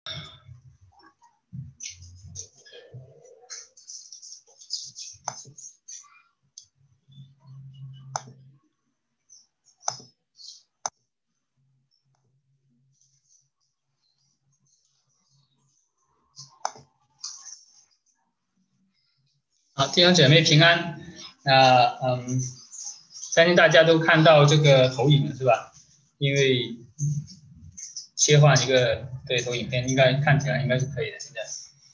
好，弟兄姐妹平安。相信大家都看到这个投影了，是吧？因为切换一个对投影片，应该看起来应该是可以的。现在，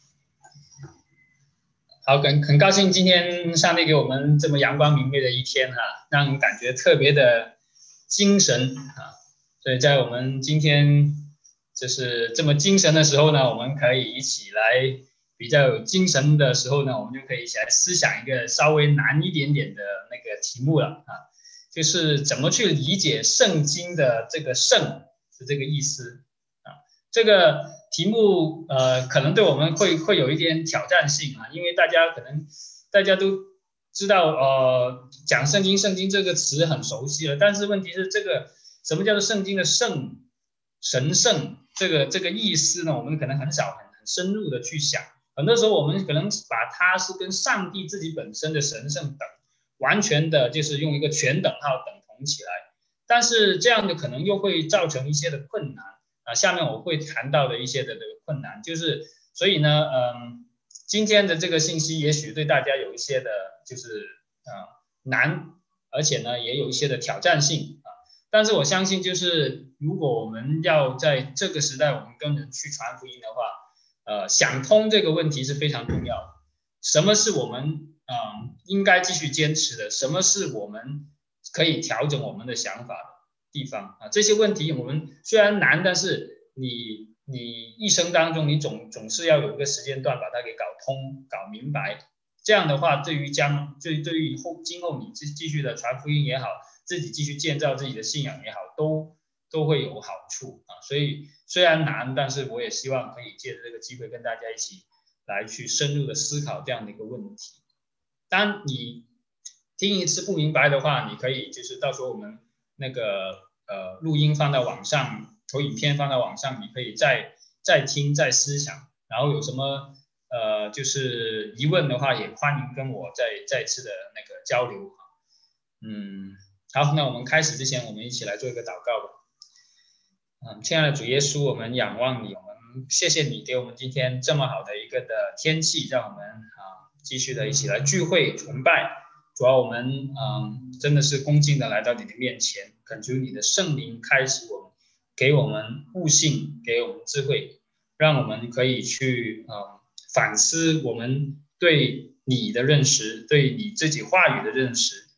好，很高兴今天上帝给我们这么阳光明媚的一天让我们感觉特别的精神所以在我们今天就是这么精神的时候呢，我们可以一起来。比较有精神的时候呢，我们就可以一起来思想一个稍微难一点点的那个题目了就是怎么去理解圣经的这个圣的这个意思这个题目可能对我们会有一点挑战性因为大家都知道讲圣经这个词很熟悉了，但是问题是这个什么叫做圣经的圣神圣这个意思呢？我们可能很少很深入的去想。很多时候我们可能把它是跟上帝自己本身的神圣等完全的就是用一个全等号等同起来，但是这样的可能又会造成一些的困难下面我会谈到的一些的这个困难，就是所以呢今天的这个信息也许对大家有一些的就是难，而且呢也有一些的挑战性但是我相信就是如果我们要在这个时代我们跟人去传福音的话想通这个问题是非常重要的。什么是我们应该继续坚持的？什么是我们可以调整我们的想法的地方这些问题我们虽然难，但是你一生当中你总是要有一个时间段把它给搞通、搞明白。这样的话，对于今后你继续的传福音也好，自己继续建造自己的信仰也好，都会有好处所以虽然难，但是我也希望可以借着这个机会跟大家一起来去深入的思考这样的一个问题。当你听一次不明白的话，你可以就是到时候我们那个录音放到网上，投影片放到网上，你可以再听再思想，然后有什么就是疑问的话，也欢迎跟我再次的那个交流好，那我们开始之前，我们一起来做一个祷告吧。亲爱的主耶稣，我们仰望你，我们谢谢你给我们今天这么好的一个的天气，让我们继续的一起来聚会崇拜。主要我们真的是恭敬的来到你的面前，恳求你的圣灵开启我们，给我们悟性，给我们智慧，让我们可以去反思我们对你的认识，对你自己话语的认识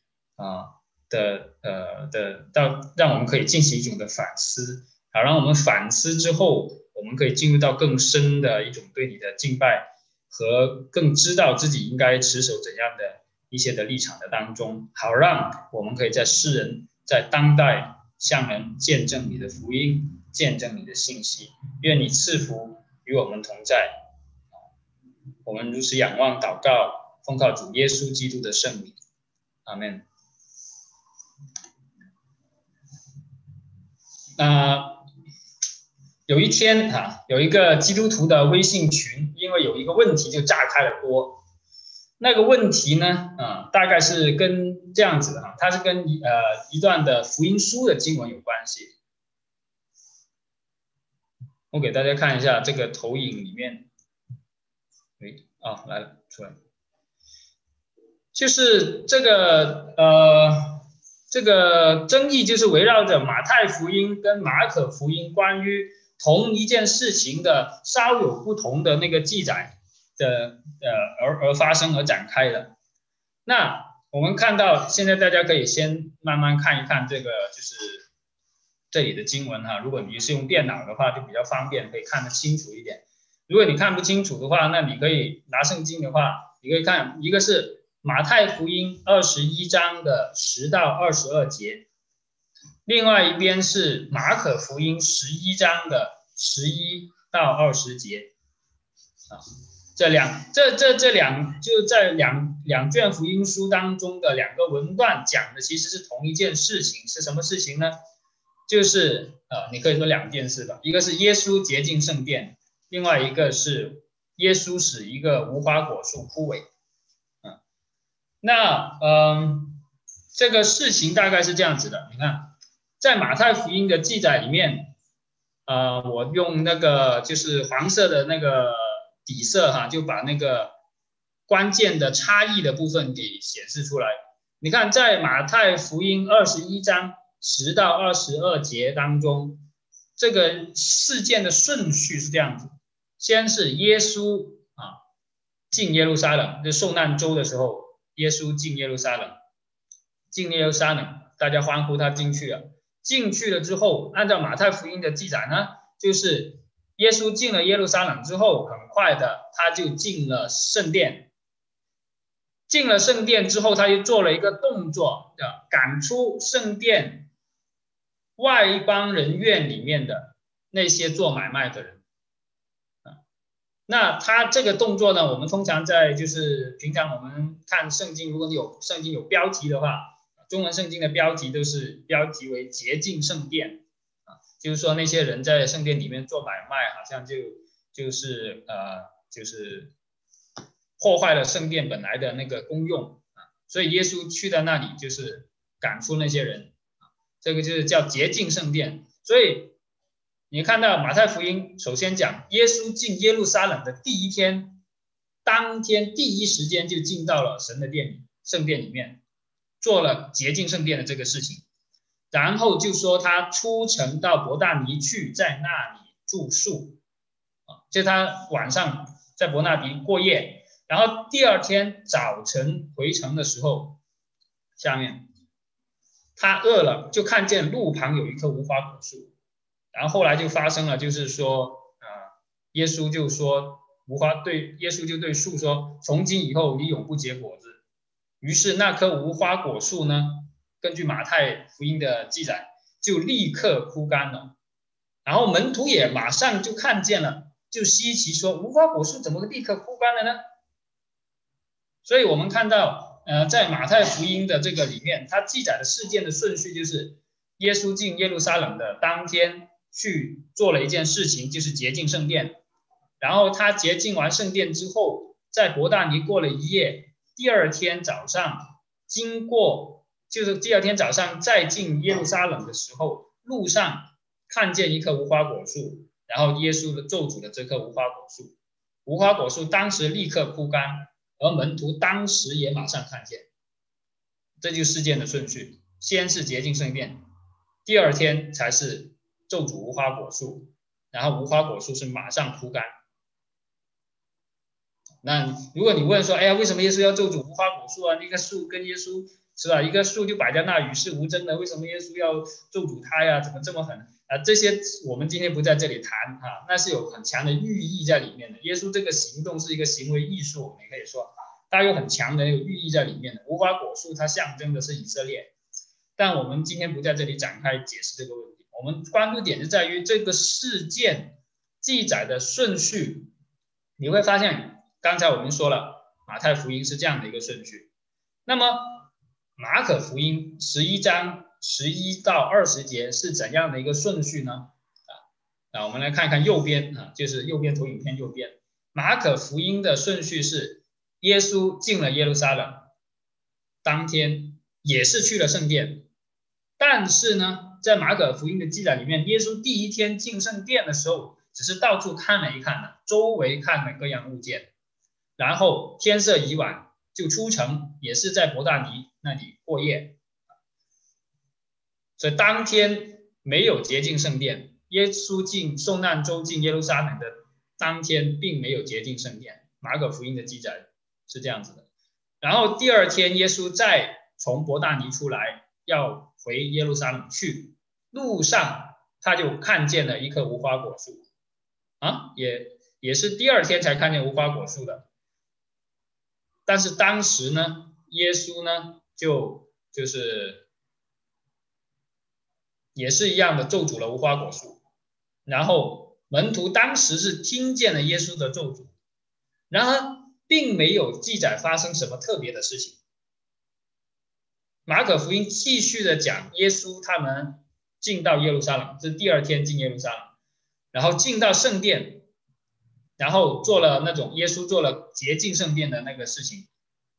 让我们可以进行一种的反思。好，让我们反思之后，我们可以进入到更深的一种对你的敬拜和更知道自己应该持守怎样的一些的立场的当中，好让我们可以在世人在当代向人见证你的福音，见证你的信息。愿你赐福与我们同在。我们如此仰望祷告，奉靠主耶稣基督的圣名，阿们。有一天有一个基督徒的微信群，因为有一个问题就炸开了锅。那个问题呢，大概是跟这样子的它是跟一段的福音书的经文有关系。我给大家看一下这个投影里面，来了，出来，就是这个争议就是围绕着马太福音跟马可福音关于同一件事情的稍有不同的那个记载的而发生而展开的。那我们看到现在大家可以先慢慢看一看这个就是这里的经文如果你是用电脑的话就比较方便，可以看得清楚一点。如果你看不清楚的话，那你可以拿圣经的话，你可以看一个是马太福音21章的10到22节，另外一边是马可福音11章的11到20节就在两卷福音书当中的两个文段讲的其实是同一件事情。是什么事情呢？就是你可以说两件事吧，一个是耶稣洁净圣殿， 另外一个是耶稣使一个无花果树枯萎。那这个事情大概是这样子的，你看，在马太福音的记载里面，我用那个就是黄色的那个底色哈，就把那个关键的差异的部分给显示出来。你看，在马太福音21章10到22节当中，这个事件的顺序是这样子：先是耶稣进耶路撒冷，就受难周的时候，耶稣进耶路撒冷，大家欢呼他进去了。进去了之后，按照马太福音的记载呢，就是耶稣进了耶路撒冷之后，很快的他就进了圣殿。进了圣殿之后，他就做了一个动作，赶出圣殿外邦人院里面的那些做买卖的人。那他这个动作呢，我们通常在就是平常我们看圣经，如果你有圣经有标题的话，中文圣经的标题都是标题为洁净圣殿就是说那些人在圣殿里面做买卖，好像就是破坏了圣殿本来的那个功用所以耶稣去到那里就是赶出那些人这个就是叫洁净圣殿。所以你看到马太福音首先讲耶稣进耶路撒冷的第一天，当天第一时间就进到了神的圣殿里面，做了洁净圣殿的这个事情。然后就说他出城到伯大尼去，在那里住宿就他晚上在伯大尼过夜，然后第二天早晨回城的时候，下面他饿了，就看见路旁有一棵无花果树。然后后来就发生了，就是说，耶稣就说耶稣就对树说，从今以后你永不结果子。于是那棵无花果树呢，根据马太福音的记载，就立刻枯干了。然后门徒也马上就看见了，就稀奇说，无花果树怎么立刻枯干了呢？所以我们看到，在马太福音的这个里面，它记载的事件的顺序就是耶稣进耶路撒冷的当天。去做了一件事情，就是洁净圣殿。然后他洁净完圣殿之后，在伯大尼过了一夜。第二天早上再进耶路撒冷的时候，路上看见一棵无花果树，然后耶稣咒诅了这棵无花果树。无花果树当时立刻枯干，而门徒当时也马上看见。这就是事件的顺序，先是洁净圣殿，第二天才是咒诅无花果树，然后无花果树是马上枯干。那如果你问说，哎呀，为什么耶稣要咒诅无花果树啊？那个树跟耶稣是吧？一个树就摆在那与世无争的，为什么耶稣要咒诅它呀？怎么这么狠这些我们今天不在这里谈那是有很强的寓意在里面的。耶稣这个行动是一个行为艺术，我们可以说它有很强的寓意在里面的。无花果树它象征的是以色列，但我们今天不在这里展开解释这个问题。我们关注点就在于这个事件记载的顺序。你会发现刚才我们说了马太福音是这样的一个顺序，那么马可福音11章11到20节是怎样的一个顺序呢？我们来看看右边就是右边投影片右边，马可福音的顺序是耶稣进了耶路撒冷，当天也是去了圣殿，但是呢在马可福音的记载里面，耶稣第一天进圣殿的时候只是到处看了一看周围看了各样物件，然后天色已晚就出城，也是在伯大尼那里过夜。所以当天没有洁净圣殿，耶稣进受难周进耶路撒冷的当天并没有洁净圣殿，马可福音的记载是这样子的。然后第二天耶稣再从伯大尼出来要回耶路撒冷去，路上他就看见了一棵无花果树也是第二天才看见无花果树的。但是当时呢耶稣呢就是也是一样的咒诅了无花果树，然后门徒当时是听见了耶稣的咒诅，然而并没有记载发生什么特别的事情。马可福音继续的讲耶稣他们进到耶路撒冷，这是第二天进耶路撒冷，然后进到圣殿， 然后做了那种耶稣做了洁净圣殿的那个事情。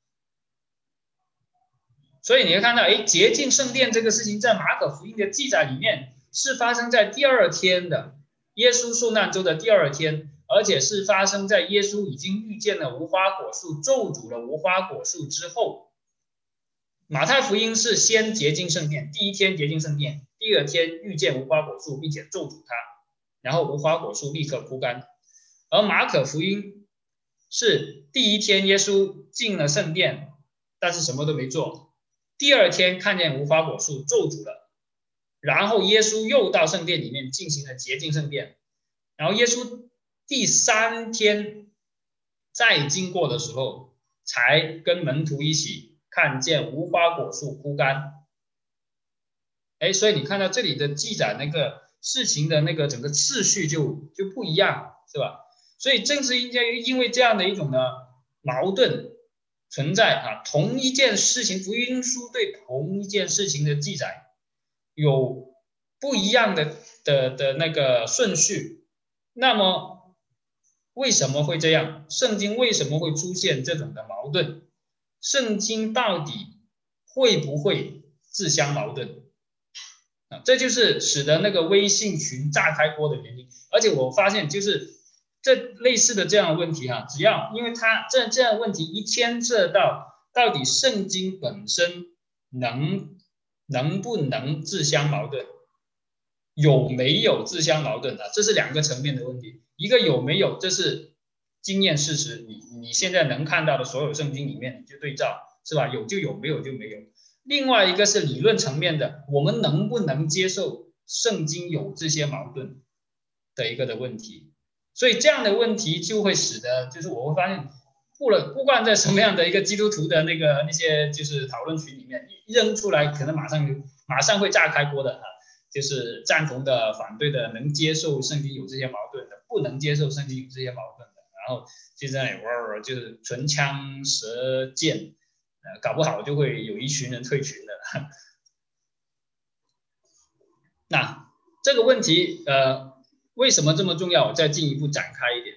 所以你会看到，洁净圣殿这个事情在马可福音的记载里面是发生在第二天的，耶稣受难周的第二天，而且是发生在耶稣已经遇见了无花果树，咒诅了无花果树之后。马太福音是先洁净圣殿，第一天洁净圣殿，第二天遇见无花果树，并且咒诅它，然后无花果树立刻枯干。而马可福音是第一天耶稣进了圣殿，但是什么都没做，第二天看见无花果树咒诅了，然后耶稣又到圣殿里面进行了洁净圣殿，然后耶稣第三天再经过的时候，才跟门徒一起看见无花果树枯干。所以你看到这里的记载那个事情的那个整个次序就不一样，是吧？所以正是因为这样的一种的矛盾存在同一件事情，福音书对同一件事情的记载有不一样的那个顺序，那么为什么会这样？圣经为什么会出现这种的矛盾？圣经到底会不会自相矛盾？这就是使得那个微信群炸开锅的原因。而且我发现就是这类似的这样的问题只要因为它这样的问题一牵涉到底圣经本身能不能自相矛盾，有没有自相矛盾这是两个层面的问题。一个有没有，这是经验事实，你现在能看到的所有圣经里面你就对照，是吧？有就有，没有就没有。另外一个是理论层面的，我们能不能接受圣经有这些矛盾的一个的问题。所以这样的问题就会使得就是我会发现不管在什么样的一个基督徒的那些就是讨论群里面一扔出来，可能马上会炸开锅的就是赞同的、反对的，能接受圣经有这些矛盾的，不能接受圣经有这些矛盾的，然后就在那里就是唇枪舌剑，搞不好就会有一群人退群的。那这个问题为什么这么重要？我再进一步展开一点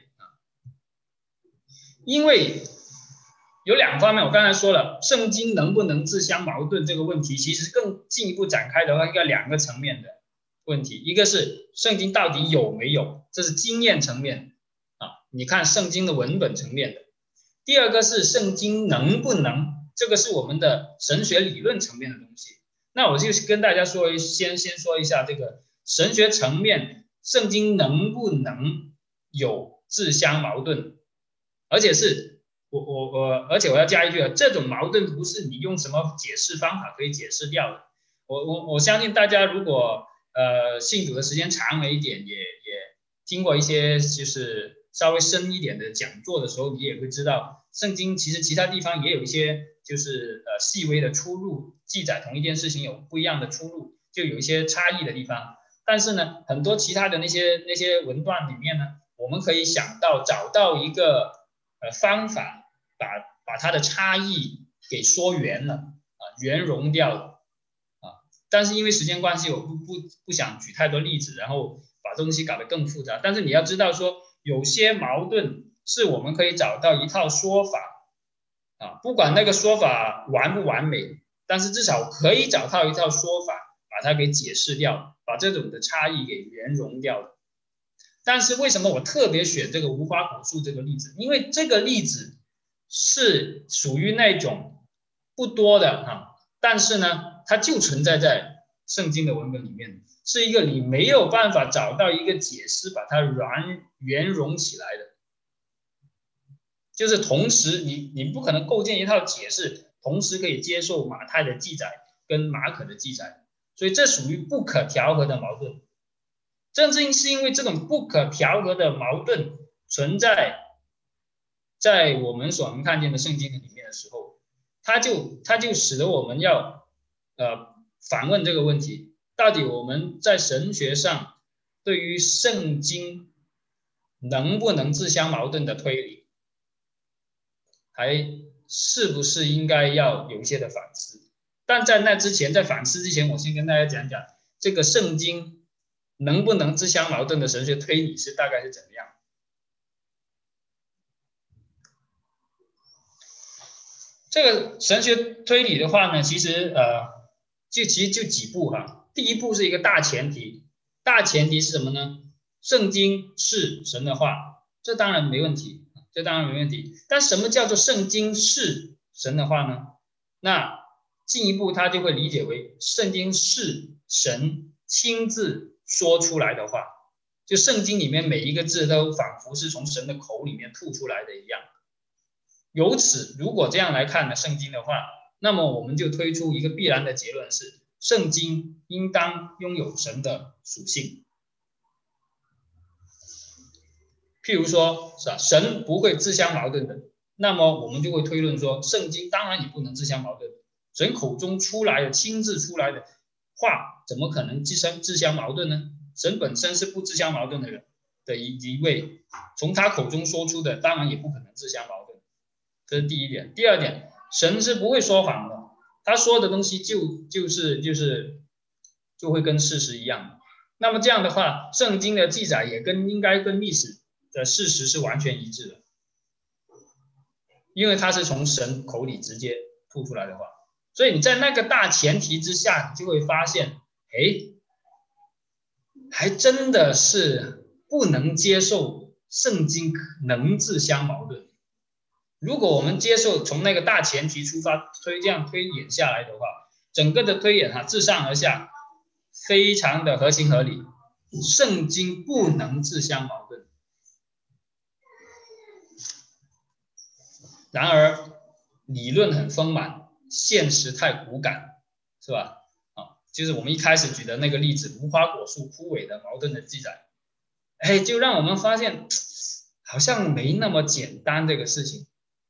因为有两方面，我刚才说了，圣经能不能自相矛盾这个问题，其实更进一步展开的话，应该两个层面的问题，一个是圣经到底有没有，这是经验层面你看圣经的文本层面的；第二个是圣经能不能，这个是我们的神学理论层面的东西。那我就跟大家先说一下这个神学层面，圣经能不能有自相矛盾，而且是而且我要加一句这种矛盾不是你用什么解释方法可以解释掉的。我相信大家如果信主的时间长了一点，也听过一些就是稍微深一点的讲座的时候，你也会知道，圣经其实其他地方也有一些就是细微的出入，记载同一件事情有不一样的出入，就有一些差异的地方。但是呢，很多其他的那些文段里面呢，我们可以找到一个方法，把它的差异给说圆了圆融掉了但是因为时间关系，我不想举太多例子，然后把东西搞得更复杂。但是你要知道说，有些矛盾是我们可以找到一套说法不管那个说法完不完美，但是至少可以找到一套说法，把它给解释掉，把这种的差异给圆融掉了。但是为什么我特别选这个无花果树这个例子？因为这个例子是属于那种不多的但是呢，它就存在圣经的文本里面，是一个你没有办法找到一个解释把它圆融起来的。就是同时你不可能构建一套解释，同时可以接受马太的记载跟马可的记载，所以这属于不可调和的矛盾。正是因为这种不可调和的矛盾存在我们所能看见的圣经里面的时候，它就使得我们要反问这个问题：到底我们在神学上对于圣经能不能自相矛盾的推理，还是不是应该要有一些的反思？但在那之前，在反思之前，我先跟大家讲讲这个圣经能不能自相矛盾的神学推理大概是怎么样。 这个神学推理的话呢，其实就几步哈。第一步是一个大前提，大前提是什么呢？圣经是神的话，这当然没问题，这当然没问题。但什么叫做圣经是神的话呢？那进一步他就会理解为圣经是神亲自说出来的话，就圣经里面每一个字都仿佛是从神的口里面吐出来的一样。由此，如果这样来看呢，圣经的话，那么我们就推出一个必然的结论是，圣经应当拥有神的属性。譬如说，是吧？神不会自相矛盾的，那么我们就会推论说，圣经当然也不能自相矛盾。神口中出来的、亲自出来的话，怎么可能自相矛盾呢？神本身是不自相矛盾的人的一位，从他口中说出的，当然也不可能自相矛盾。这是第一点。第二点，神是不会说谎的，他说的东西就会跟事实一样。那么这样的话，圣经的记载也应该跟历史的事实是完全一致的，因为它是从神口里直接吐出来的话。所以你在那个大前提之下，你就会发现，哎，还真的是不能接受圣经能自相矛盾。如果我们接受从那个大前提出发这样推演下来的话，整个的推演自上而下非常的合情合理，圣经不能自相矛盾。然而理论很丰满，现实太骨感，是吧？就是我们一开始举的那个例子，无花果树枯萎的矛盾的记载，就让我们发现好像没那么简单这个事情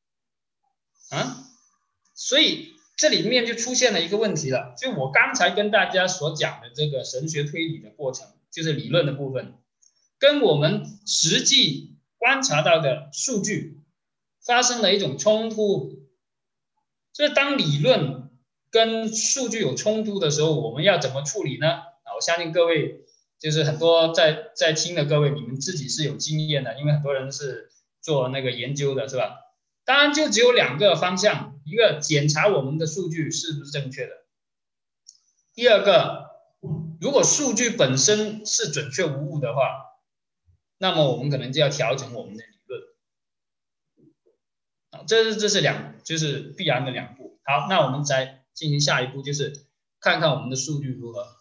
所以这里面就出现了一个问题了，就我刚才跟大家所讲的这个神学推理的过程，就是理论的部分，跟我们实际观察到的数据发生了一种冲突。所以当理论跟数据有冲突的时候，我们要怎么处理呢？我相信各位就是很多在听的各位，你们自己是有经验的，因为很多人是做那个研究的，是吧？当然就只有两个方向，一个检查我们的数据是不是正确的，第二个，如果数据本身是准确无误的话，那么我们可能就要调整我们的理论。这是就是必然的两步。好，那我们再进行下一步，就是看看我们的数据如何。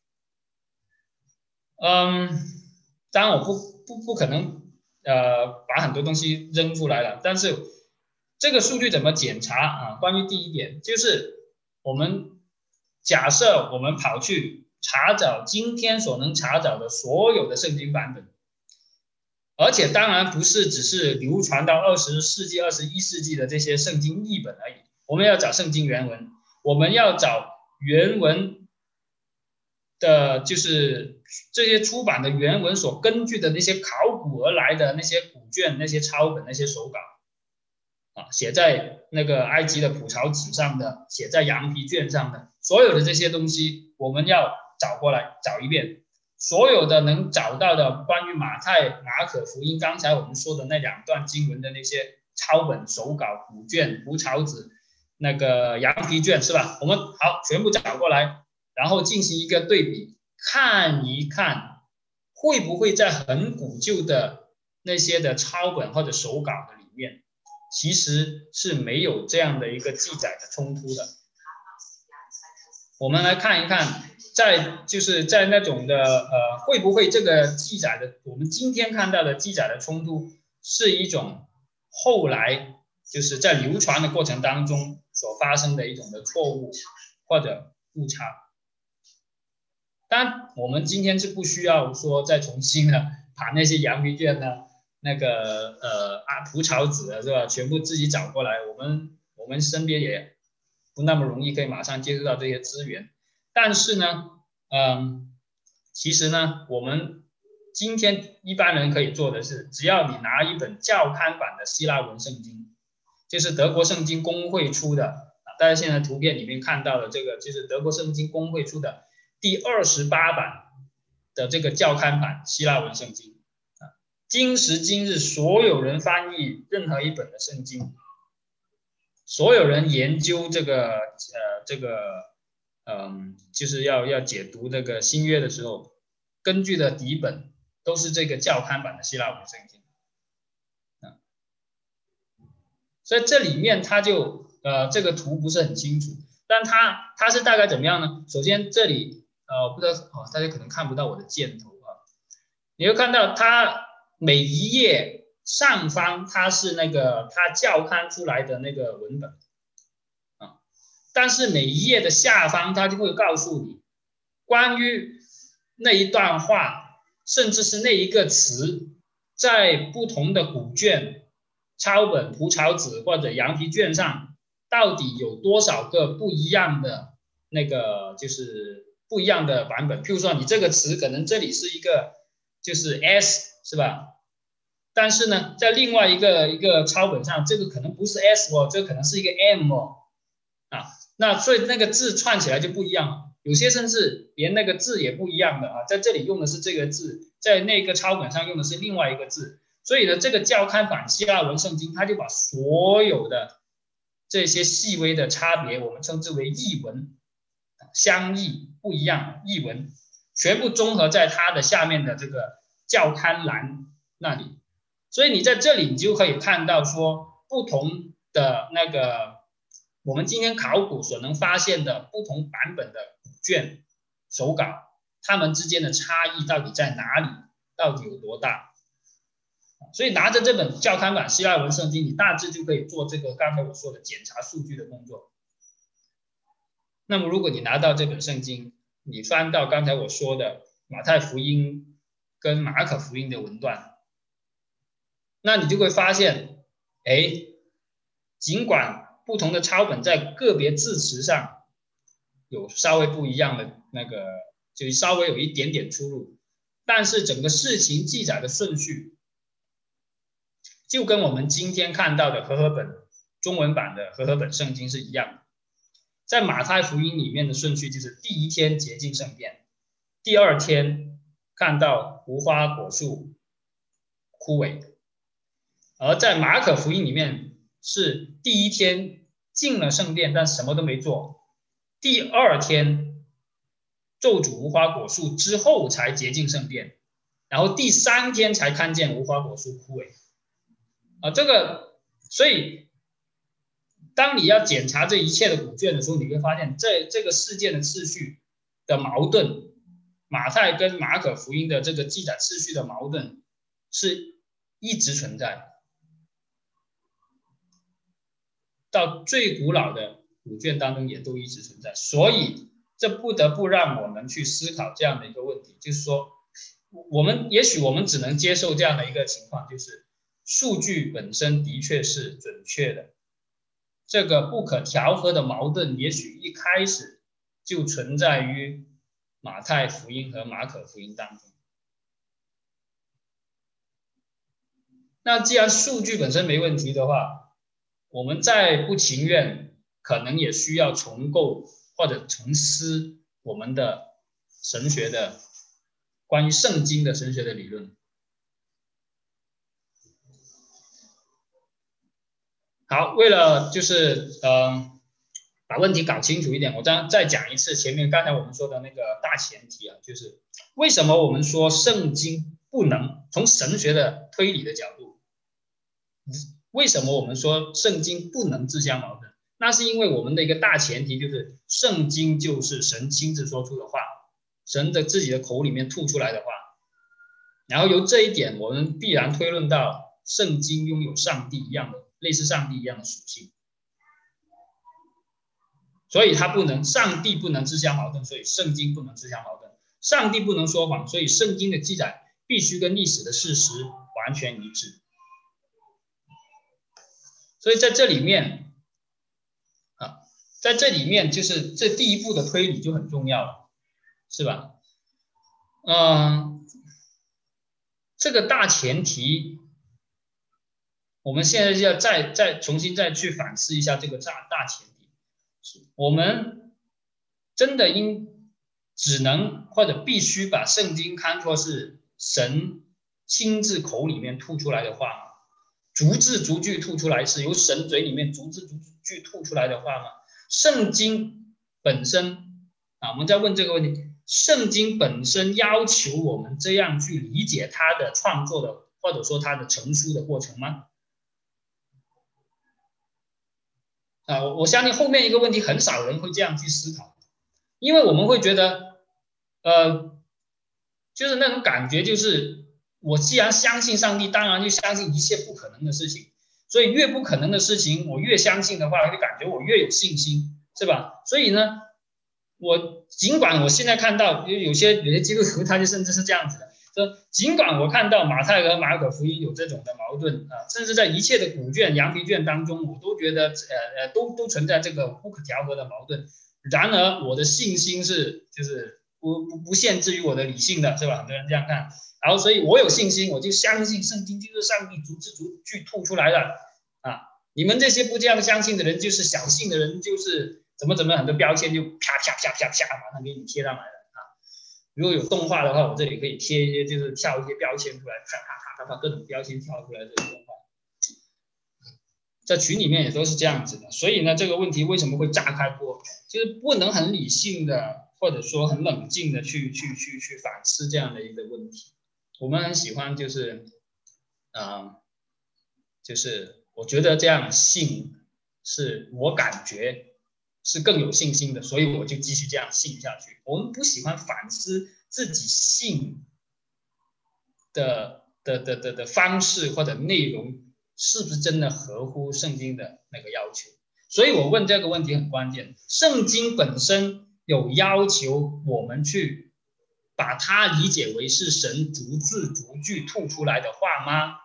当然我不可能把很多东西扔出来了，但是这个数据怎么检查关于第一点，就是我们假设我们跑去查找今天所能查找的所有的圣经版本，而且当然不是只是流传到20世纪、21世纪的这些圣经译本而已，我们要找圣经原文，我们要找原文的，就是这些出版的原文所根据的那些考古而来的那些古卷、那些抄本、那些手稿写在那个埃及的蒲草纸上的，写在羊皮卷上的，所有的这些东西我们要找过来找一遍。所有的能找到的关于马太、马可福音，刚才我们说的那2段经文的那些抄本、手稿、古卷、蒲草纸、那个羊皮卷，是吧？我们好全部找过来，然后进行一个对比，看一看会不会在很古旧的那些的抄本或者手稿的里面，其实是没有这样的一个记载的冲突的。我们来看一看，在那种的会不会这个记载的我们今天看到的记载的冲突是一种后来就是在流传的过程当中所发生的一种的错误或者误差。当然我们今天是不需要说再重新的把那些羊皮卷呢那个蒲草纸是吧全部自己找过来，我们身边也不那么容易可以马上接触到这些资源。但是呢其实呢我们今天一般人可以做的是，只要你拿一本校勘版的希腊文圣经，就是德国圣经公会出的大家现在图片里面看到的这个就是德国圣经公会出的第28版的这个校勘版希腊文圣经今时今日所有人翻译任何一本的圣经所有人研究就是要解读这个新约的时候，根据的底本都是这个教刊版的希腊文圣经。所以这里面它就这个图不是很清楚，但它是大概怎么样呢？首先这里不知道大家可能看不到我的箭头啊，你会看到它每一页上方它是那个它教刊出来的那个文本啊，但是每一页的下方它就会告诉你关于那一段话，甚至是那一个词，在不同的古卷、抄本、蒲草纸或者羊皮卷上，到底有多少个不一样的那个就是不一样的版本。譬如说，你这个词可能这里是一个就是 S 是吧？但是呢，在另外一个抄本上，这个可能不是 S 哦，这可能是一个 M 哦，啊，那所以那个字串起来就不一样了。有些甚至连那个字也不一样的啊，在这里用的是这个字，在那个抄本上用的是另外一个字。所以呢，这个教刊版希腊文圣经，它就把所有的这些细微的差别，我们称之为译文，相异不一样译文，全部综合在它的下面的这个教刊栏那里。所以你在这里，你就可以看到说，不同的那个我们今天考古所能发现的不同版本的古卷手稿，它们之间的差异到底在哪里，到底有多大？所以拿着这本教刊版希腊文圣经，你大致就可以做这个刚才我说的检查数据的工作。那么如果你拿到这本圣经，你翻到刚才我说的马太福音跟马可福音的文段，那你就会发现，尽管不同的抄本在个别字词上有稍微不一样的那个，就稍微有一点点出入，但是整个事情记载的顺序就跟我们今天看到的和合本中文版的和合本圣经是一样的。在马太福音里面的顺序就是第一天洁净圣殿，第二天看到无花果树枯萎，而在马可福音里面是第一天进了圣殿，但什么都没做，第二天咒诅无花果树之后才洁净圣殿，然后第三天才看见无花果树枯萎。这个所以当你要检查这一切的古卷的时候，你会发现这个事件的次序的矛盾，马太跟马可福音的这个记载次序的矛盾是一直存在的，到最古老的古卷当中也都一直存在。所以这不得不让我们去思考这样的一个问题，就是说也许我们只能接受这样的一个情况，就是数据本身的确是准确的，这个不可调和的矛盾也许一开始就存在于马太福音和马可福音当中。那既然数据本身没问题的话，我们再不情愿，可能也需要重构或者重思我们的神学的关于圣经的神学的理论。好，为了就是把问题搞清楚一点，我再讲一次前面刚才我们说的那个大前提啊，就是为什么我们说圣经不能从神学的推理的角度，为什么我们说圣经不能自相矛盾？那是因为我们的一个大前提就是圣经就是神亲自说出的话，神的自己的口里面吐出来的话，然后由这一点我们必然推论到圣经拥有上帝一样的类似上帝一样的属性，所以上帝不能自相矛盾，所以圣经不能自相矛盾。上帝不能说谎，所以圣经的记载必须跟历史的事实完全一致。所以在这里面就是这第一步的推理就很重要了，是吧？这个大前提，我们现在就要再重新去反思一下这个大前提。我们真的只能或者必须把圣经看作是神亲自口里面吐出来的话吗？逐字逐句吐出来，是由神嘴里面逐字句吐出来的话吗？圣经本身啊，我们在问这个问题，圣经本身要求我们这样去理解它的创作的，或者说它的成书的过程吗？啊，我相信后面一个问题很少人会这样去思考，因为我们会觉得，就是那种感觉，就是我既然相信上帝，当然就相信一切不可能的事情，所以越不可能的事情，我越相信的话，就感觉我越有信心，是吧？所以呢，我尽管我现在看到有些基督徒他就甚至是这样子的。说，尽管我看到马太和马可福音有这种的矛盾啊，甚至在一切的古卷、羊皮卷当中，我都觉得都存在这个不可调和的矛盾。然而，我的信心是就是不限制于我的理性的，是吧？很多人这样看。然后，所以我有信心，我就相信圣经就是上帝逐字逐句吐出来的啊。你们这些不这样相信的人，就是小信的人，就是怎么很多标签就啪啪啪啪啪马上给你贴上来了。如果有动画的话，我这里可以贴一些，就是跳一些标签出来，啪啪啪啪啪各种标签跳出来这个动画，在群里面也都是这样子的。所以呢，这个问题为什么会炸开锅，就是不能很理性的，或者说很冷静的去反思这样的一个问题。我们很喜欢就是就是我觉得这样信是我感觉是更有信心的，所以我就继续这样信下去。我们不喜欢反思自己信的方式或者内容是不是真的合乎圣经的那个要求。所以我问这个问题很关键，圣经本身有要求我们去把它理解为是神逐字逐句吐出来的话吗？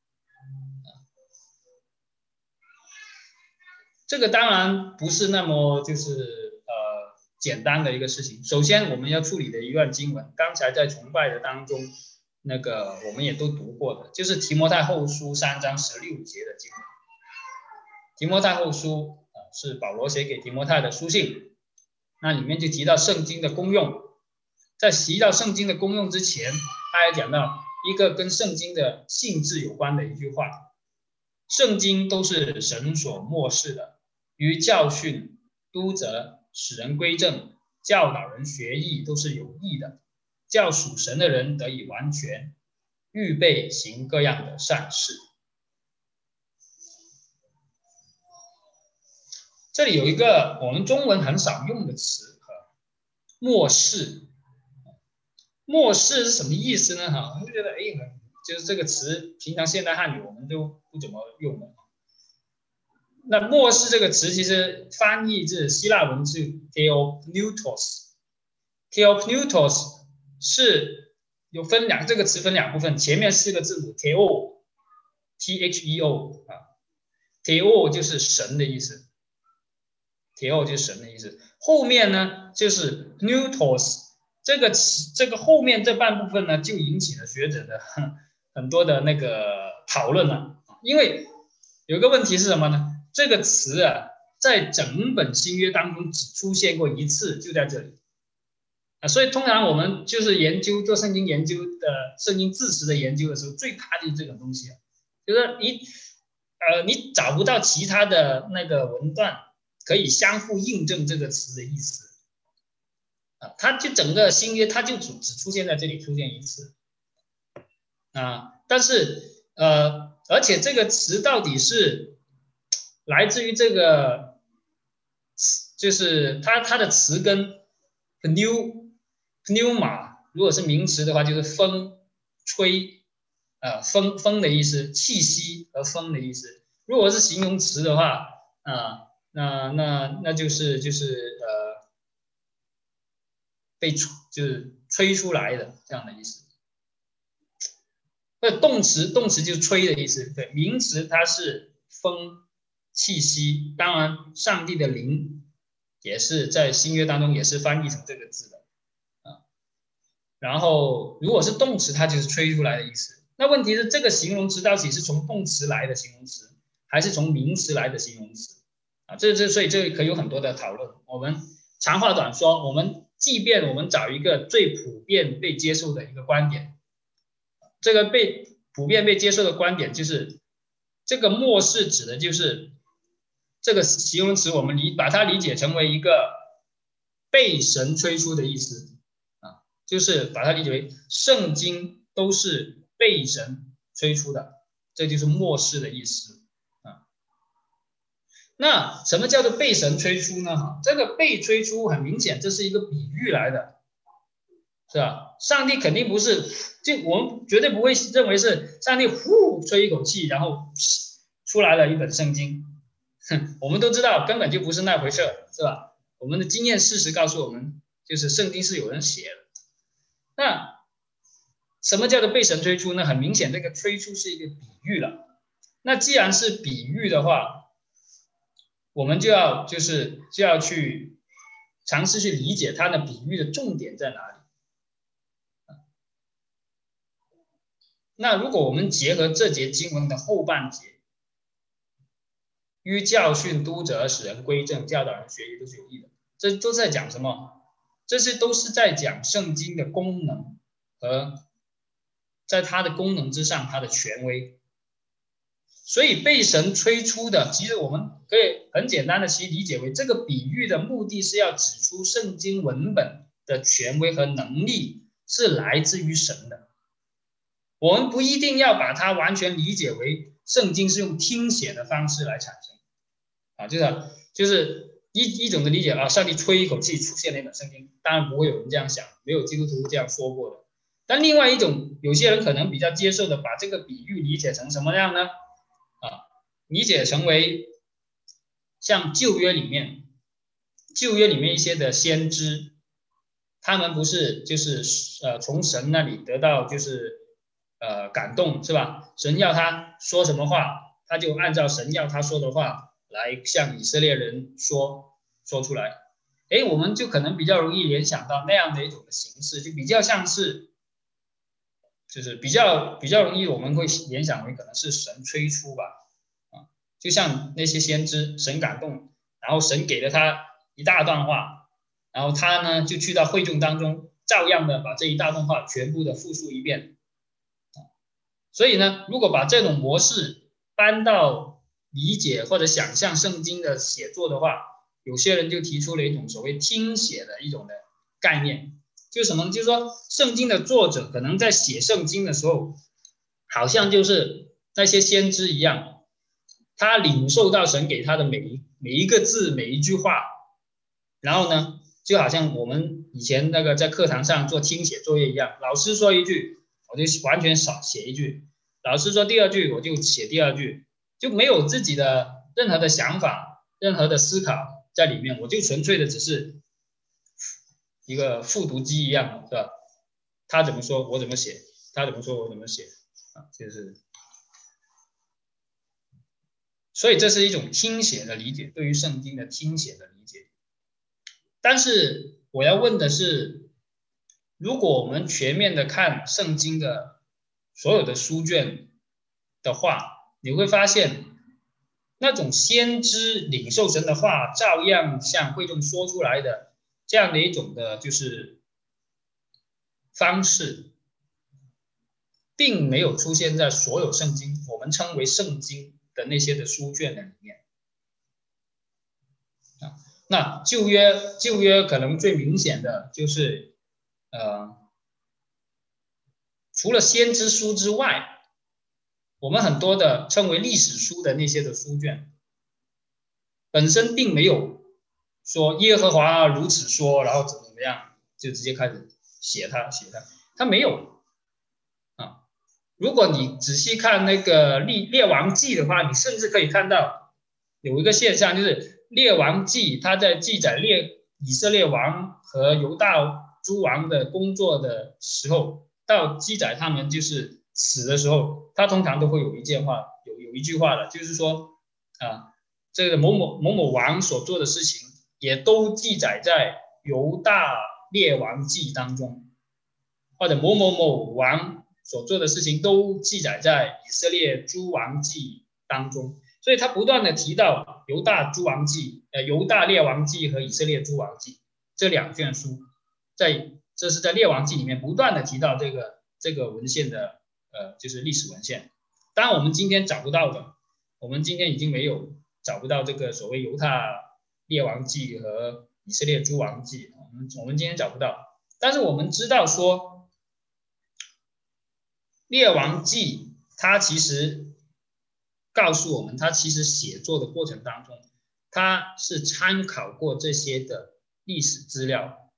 这个当然不是那么就是简单的一个事情。首先我们要处理的一段经文，刚才在崇拜的当中，那个我们也都读过的，就是提摩太后书3章16节的经文。提摩太后书是保罗写给提摩太的书信，那里面就提到圣经的功用。在提到圣经的功用之前，他还讲到一个跟圣经的性质有关的一句话：圣经都是神所默示的，于教训、督责、使人归正、教导人学义都是有益的，叫属神的人得以完全，预备行各样的善事。这里有一个我们中文很少用的词，默示。默示是什么意思呢？我们就觉得就是这个词，平常现代汉语我们都不怎么用的。那默示这个词其实翻译自希腊文是 theopneustos，theopneustos 是有这个词分两部分，前面4个字母 theo，theo theo 就是神的意思。theo 就是神的意思，后面呢就是 pneutos， 这个后面这半部分呢就引起了学者的很多的那个讨论了。因为有个问题是什么呢？这个词在整本新约当中只出现过1次，就在这里所以通常我们就是做圣经研究的圣经字词的研究的时候，最怕就是这种东西就是你找不到其他的那个文段可以相互印证这个词的意思它就整个新约它就只出现在这里出现1次但是而且这个词到底是来自于这个，就是它的词根 pneuma， 如果是名词的话就是风、吹风的意思，气息和风的意思。如果是形容词的话那就是被就是吹出来的这样的意思。动词就是吹的意思，对，名词它是风、气息。当然，上帝的灵也是在新约当中也是翻译成这个字的然后，如果是动词，它就是吹出来的意思。那问题是，这个形容词到底是从动词来的形容词，还是从名词来的形容词所以这可以有很多的讨论。我们长话短说，即便我们找一个最普遍被接受的一个观点。这个普遍被接受的观点就是，这个默示指的就是这个形容词我们把它理解成为一个被神催出的意思啊，就是把它理解为圣经都是被神催出的，这就是末世的意思啊。那什么叫做被神催出呢？这个被催出很明显，这是一个比喻来的，是吧？上帝肯定不是，就我们绝对不会认为是上帝呼吹一口气，然后出来了一本圣经。我们都知道根本就不是那回事，是吧？我们的经验事实告诉我们，就是圣经是有人写的。那什么叫做被神催出呢？很明显，这个催出是一个比喻了。那既然是比喻的话，我们就要去尝试去理解它的比喻的重点在哪里。那如果我们结合这节经文的后半节，于教训、督责、使人归正、教导人学义，都是有益的。这都在讲什么？这些都是在讲圣经的功能和在它的功能之上，它的权威。所以被神催出的，其实我们可以很简单的去理解为，这个比喻的目的是要指出圣经文本的权威和能力是来自于神的。我们不一定要把它完全理解为圣经是用听写的方式来产生啊，就是一种的理解啊，上帝吹一口气出现了一本圣经，当然不会有人这样想，没有基督徒这样说过的。但另外一种，有些人可能比较接受的，把这个比喻理解成什么样呢？理解成为像旧约里面一些的先知，他们不是就是从神那里得到就是感动，是吧？神要他说什么话，他就按照神要他说的话来向以色列人说出来。我们就可能比较容易联想到那样的一种的形式，就比较像是，就是比较容易我们会联想为可能是神催出吧，就像那些先知，神感动，然后神给了他一大段话，然后他呢就去到会众当中，照样的把这一大段话全部的复述一遍。所以呢，如果把这种模式搬到理解或者想象圣经的写作的话，有些人就提出了一种所谓听写的一种的概念，就是什么？就是说圣经的作者可能在写圣经的时候，好像就是那些先知一样，他领受到神给他的每一个字每一句话，然后呢，就好像我们以前那个在课堂上做听写作业一样，老师说一句，我就完全少写一句，老师说第二句我就写第二句，就没有自己的任何的想法，任何的思考在里面，我就纯粹的只是一个复读机一样，是吧？他怎么说我怎么写，他怎么说我怎么写啊，就是，所以这是一种听写的理解，对于圣经的听写的理解。但是我要问的是，如果我们全面的看圣经的所有的书卷的话，你会发现那种先知领受神的话，照样向会众说出来的这样的一种的，就是方式，并没有出现在所有圣经我们称为圣经的那些的书卷的里面。那旧约可能最明显的就是，除了先知书之外，我们很多的称为历史书的那些的书卷，本身并没有说耶和华如此说，然后怎么样，就直接开始写它没有啊。如果你仔细看那个列王记的话，你甚至可以看到有一个现象，就是列王记它在记载以色列王和犹大诸王的工作的时候，到记载他们就是死的时候，他通常都会有一句话的，就是说这个某某王所做的事情，也都记载在犹大列王记当中，或者某某某王所做的事情都记载在以色列诸王记当中。所以他不断的提到犹大列王记和以色列诸王记这两卷书，这是在列王记里面不断的提到这个文献的就是历史文献。当然我们今天找不到的，我们今天已经没有找不到这个所谓犹大列王记和以色列诸王记，我们今天找不到。但是我们知道说，列王记它其实告诉我们，它其实写作的过程当中，它是参考过这些的历史资料，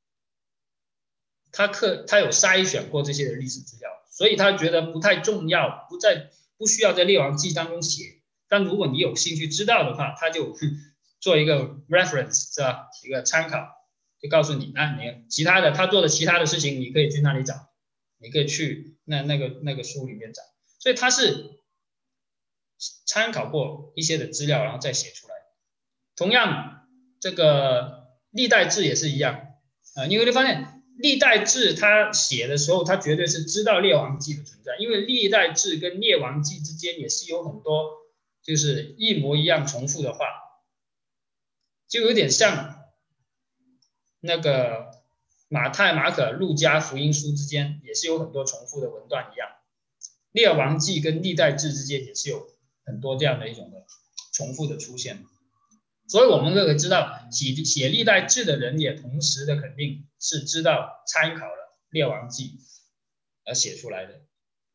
他有筛选过这些的历史资料，所以他觉得不太重要，不需要在列王记当中写。但如果你有兴趣知道的话，他就做一个 reference 是吧？一个参考，就告诉你啊，你其他的他做的其他的事情，你可以去那里找，你可以去那个书里面找。所以他是参考过一些的资料，然后再写出来。同样，这个历代志也是一样你会发现历代志他写的时候，他绝对是知道列王记的存在，因为历代志跟列王记之间也是有很多就是一模一样重复的话，就有点像那个马太、马可、路加福音书之间也是有很多重复的文段一样，列王记跟历代志之间也是有很多这样的一种的重复的出现。所以我们可以知道，写历代志的人也同时的肯定是知道参考了列王记而写出来的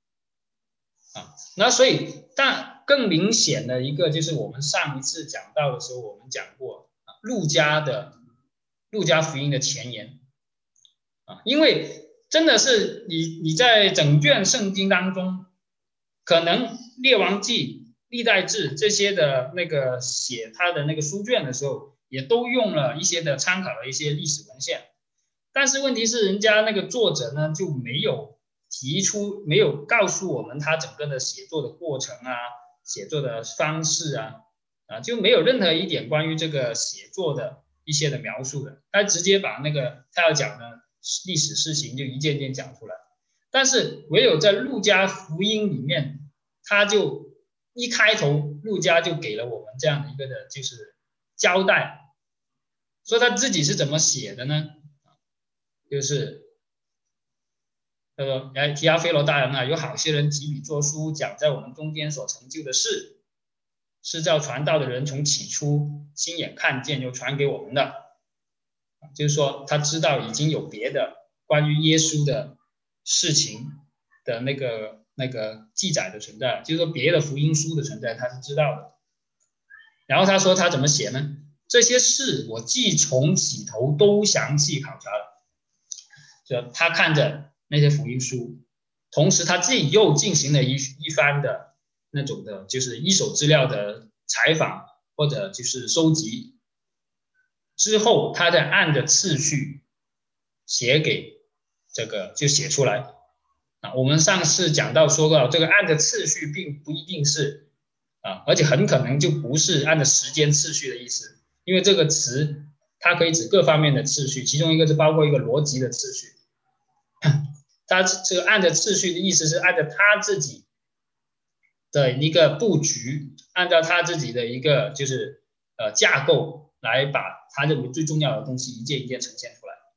那所以但更明显的一个就是我们上一次讲到的时候，我们讲过路加福音的前言因为真的是你在整卷圣经当中，可能列王记、历代志这些的那个写他的那个书卷的时候，也都用了一些的参考了一些历史文献，但是问题是人家那个作者呢就没有没有告诉我们他整个的写作的过程写作的方式就没有任何一点关于这个写作的一些的描述的，他直接把那个他要讲的历史事情就一件件讲出来。但是唯有在路加福音里面，他就一开头路加就给了我们这样的一个的就是交代，说他自己是怎么写的呢？就是他说提阿非罗大人有好些人提笔作书，讲在我们中间所成就的事，是照传道的人从起初亲眼看见又传给我们的，就是说他知道已经有别的关于耶稣的事情的那个记载的存在，就是说别的福音书的存在他是知道的。然后他说他怎么写呢？这些事我既从起头都详细考察了，就他看着那些福音书，同时他自己又进行了一番的那种的就是一手资料的采访或者就是收集之后，他再按着次序写给这个就写出来我们上次讲到说过，这个按着次序并不一定是而且很可能就不是按照时间次序的意思，因为这个词它可以指各方面的次序，其中一个是包括一个逻辑的次序。它这个按照次序的意思是按照他自己的一个布局，按照他自己的一个就是架构来把他认为最重要的东西一件一件呈现出来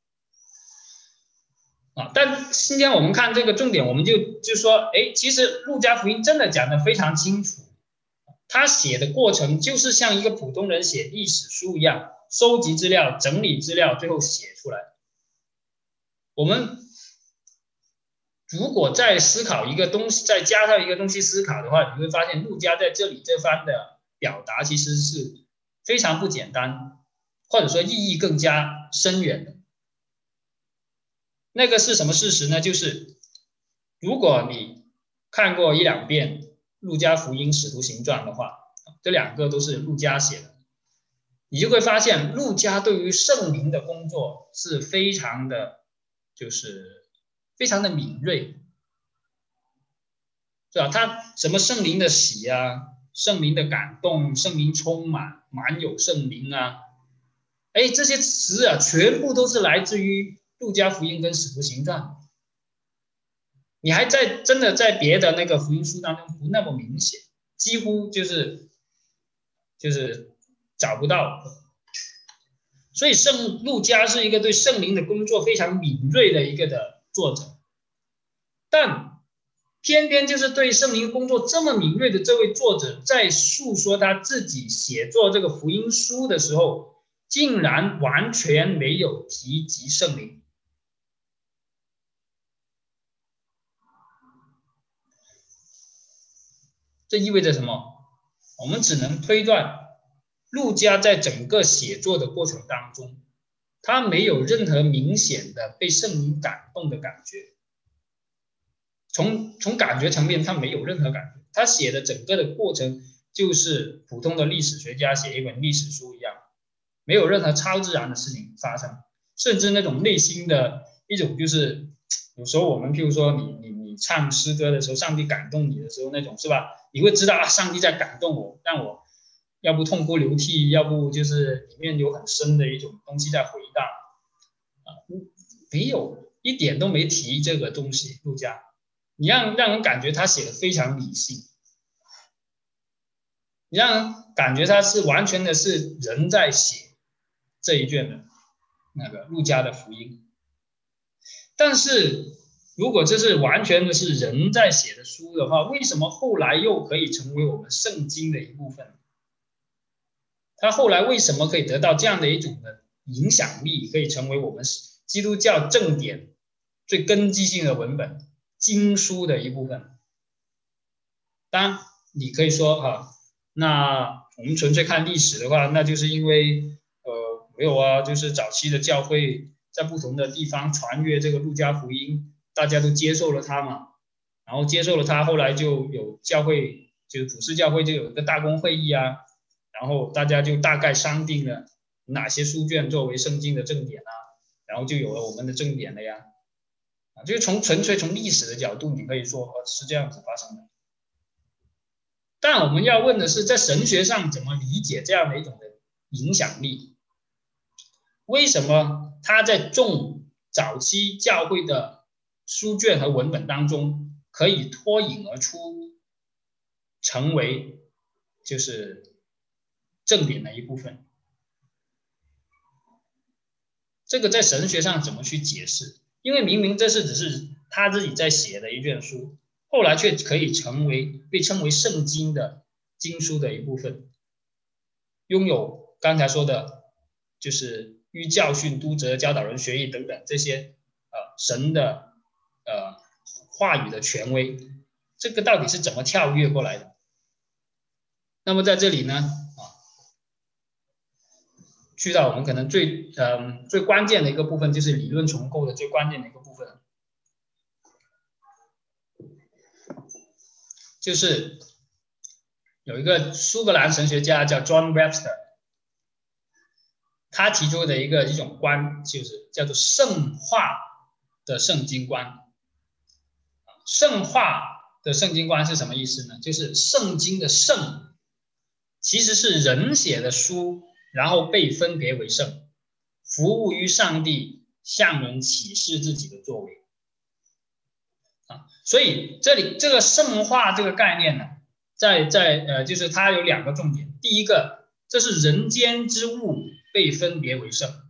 但今天我们看这个重点，我们就说其实路加福音真的讲得非常清楚，他写的过程就是像一个普通人写历史书一样，收集资料、整理资料，最后写出来。我们如果再思考一个东西，再加上一个东西思考的话，你会发现路加在这里这番的表达其实是非常不简单，或者说意义更加深远的。那个是什么事实呢？就是如果你看过一两遍路加福音、使徒行传的话，这两个都是路加写的，你就会发现路加对于圣灵的工作是非常的敏锐，是吧？他什么圣灵的喜圣灵的感动、圣灵充满、满有圣灵这些词全部都是来自于路加福音跟使徒行传。你还真的在别的那个福音书当中不那么明显，几乎就是找不到。所以路加是一个对圣灵的工作非常敏锐的一个的作者，但偏偏就是对圣灵工作这么敏锐的这位作者，在诉说他自己写作这个福音书的时候，竟然完全没有提及圣灵。这意味着什么？我们只能推断，路加在整个写作的过程当中，他没有任何明显的被圣灵感动的感觉。从感觉层面，他没有任何感觉。他写的整个的过程就是普通的历史学家写一本历史书一样，没有任何超自然的事情发生，甚至那种内心的一种，就是有时候我们譬如说你唱诗歌的时候，上帝感动你的时候，那种是吧？你会知道啊，上帝在感动我，让我要不痛哭流涕，要不就是里面有很深的一种东西在回荡啊，没有一点都没提这个东西，路加。你让人感觉他写的非常理性，你让人感觉他是完全的是人在写这一卷的那个路加的福音。但是如果这是完全的是人在写的书的话，为什么后来又可以成为我们圣经的一部分？他后来为什么可以得到这样的一种的影响力，可以成为我们基督教正典最根基性的文本经书的一部分？当然你可以说啊，那我们纯粹看历史的话，那就是因为没有啊，就是早期的教会在不同的地方传阅这个路加福音，大家都接受了它嘛，然后接受了它，后来就有教会，就是普世教会就有一个大公会议啊，然后大家就大概商定了哪些书卷作为圣经的正典啊，然后就有了我们的正典了呀。就是纯粹从历史的角度，你可以说是这样子发生的。但我们要问的是，在神学上怎么理解这样的一种的影响力？为什么它在众早期教会的书卷和文本当中可以脱颖而出，成为就是正典的一部分？这个在神学上怎么去解释？因为明明这只是他自己在写的一卷书，后来却可以被称为圣经的经书的一部分，拥有刚才说的，就是于教训、督责、教导人学艺等等这些神的话语的权威，这个到底是怎么跳跃过来的？那么在这里呢，去到我们可能最关键的一个部分，就是理论重构的最关键的一个部分，就是有一个苏格兰神学家叫 John Webster， 他提出的一种观，就是叫做圣化的圣经观。圣化的圣经观是什么意思呢？就是圣经的圣其实是人写的书，然后被分别为圣，服务于上帝，向人启示自己的作为。所以这里这个圣化这个概念呢，就是它有两个重点。第一个，这是人间之物被分别为圣，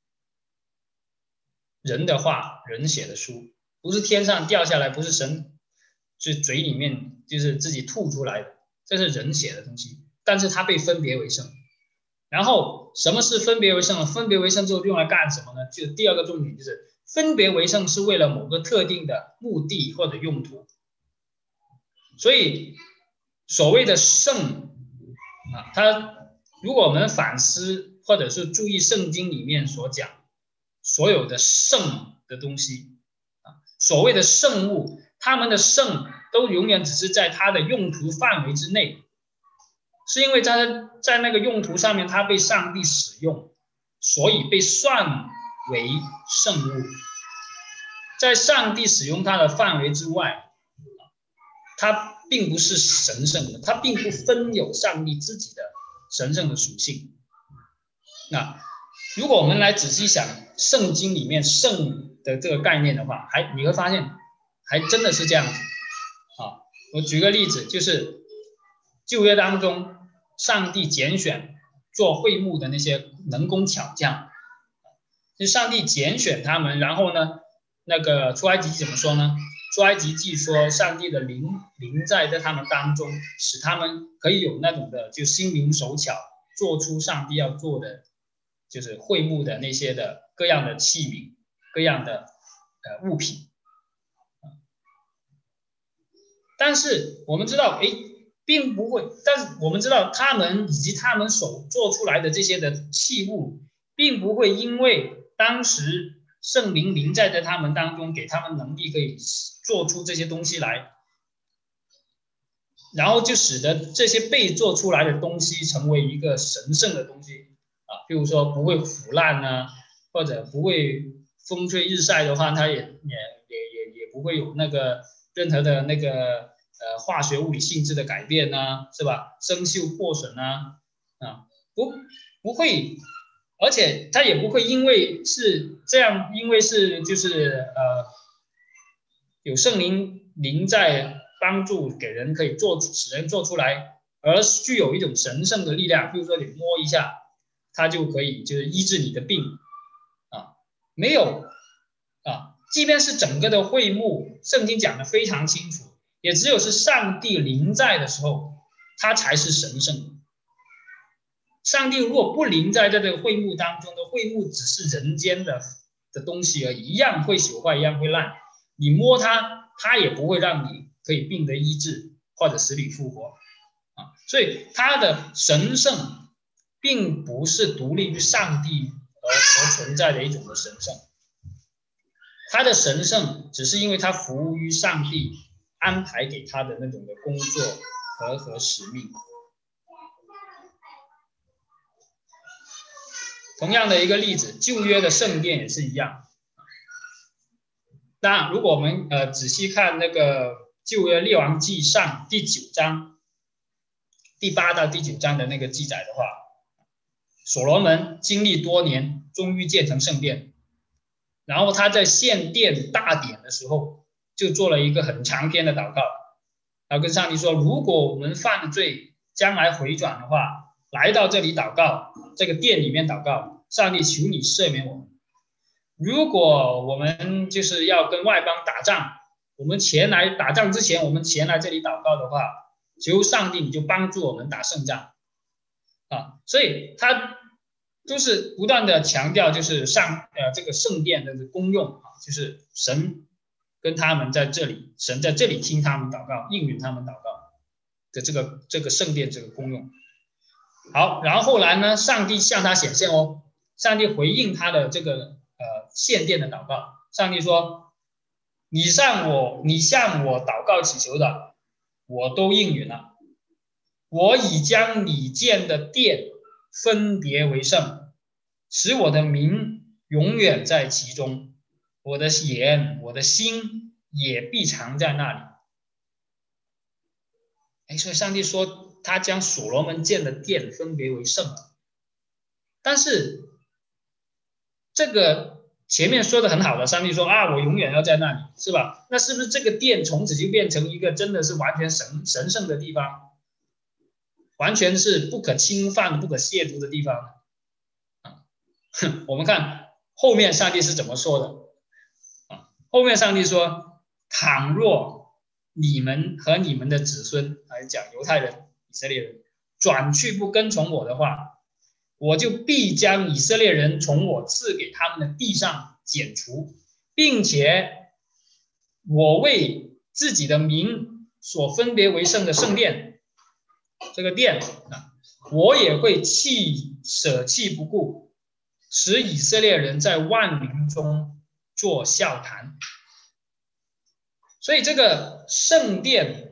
人的话，人写的书，不是天上掉下来，不是神就嘴里面就是自己吐出来的，这是人写的东西，但是它被分别为圣。然后什么是分别为圣呢？分别为圣之后用来干什么呢？就第二个重点就是分别为圣是为了某个特定的目的或者用途。所以所谓的圣它如果我们反思或者是注意圣经里面所讲所有的圣的东西所谓的圣物，他们的圣都永远只是在它的用途范围之内，是因为在那个用途上面它被上帝使用，所以被算为圣物。在上帝使用它的范围之外，它并不是神圣的，它并不分有上帝自己的神圣的属性。那如果我们来仔细想圣经里面圣的这个概念的话，你会发现还真的是这样子。我举个例子，就是旧约当中上帝拣选做会幕的那些能工巧匠，就上帝拣选他们，然后呢，那个出埃及记怎么说呢？ 出埃及记说，上帝的灵在他们当中，使他们可以有那种的就心灵手巧，做出上帝要做的，就是会幕的那些的各样的器皿、各样的物品。但是我们知道，并不会。但是我们知道，他们以及他们所做出来的这些的器物，并不会因为当时圣灵临在他们当中，给他们能力可以做出这些东西来，然后就使得这些被做出来的东西成为一个神圣的东西啊，比如说不会腐烂啊，或者不会风吹日晒的话，它也不会有那个任何的那个化学物理性质的改变啊，是吧？生锈破损啊，不会，而且它也不会因为是这样，因为是就是有圣灵临在帮助给人可以使人做出来，而具有一种神圣的力量，比如说你摸一下，它就可以就是医治你的病啊，没有啊，即便是整个的会幕，圣经讲的非常清楚，也只有是上帝临在的时候，它才是神圣的。上帝如果不临在这个会幕当中的，会幕只是人间的东西而已，一样会朽坏，一样会烂。你摸它，它也不会让你可以病得医治或者死里复活啊。所以它的神圣并不是独立于上帝而存在的一种的神圣，它的神圣只是因为它服务于上帝安排给他的那种的工作和使命。同样的一个例子，旧约的圣殿也是一样。当然，如果我们仔细看那个旧约列王纪上第9章第8到第9章的那个记载的话，所罗门经历多年，终于建成圣殿。然后他在献殿大典的时候，就做了一个很长篇的祷告，然后跟上帝说：如果我们犯了罪，将来回转的话，来到这里祷告，这个殿里面祷告，上帝求你赦免我们。如果我们就是要跟外邦打仗，我们前来打仗之前，我们前来这里祷告的话，求上帝你就帮助我们打胜仗啊！所以他就是不断的强调，就是这个圣殿的功用啊，就是神跟他们在这里，神在这里听他们祷告，应允他们祷告的这个圣殿这个功用。好，然后后来呢，上帝向他显现哦，上帝回应他的这个献殿的祷告，上帝说：你向我祷告祈求的，我都应允了。我已将你建的殿分别为圣，使我的名永远在其中，我的眼我的心也必常在那里。所以上帝说他将所罗门建的殿分别为圣，但是这个前面说的很好的，上帝说啊，我永远要在那里，是吧？那是不是这个殿从此就变成一个真的是完全神圣的地方，完全是不可侵犯、不可亵渎的地方啊？我们看后面上帝是怎么说的啊？后面上帝说：倘若你们和你们的子孙，来讲犹太人、以色列人，转去不跟从我的话，我就必将以色列人从我赐给他们的地上剪除，并且我为自己的名所分别为圣的圣殿，这个殿我也会舍弃不顾，使以色列人在万民中做笑谈。所以这个圣殿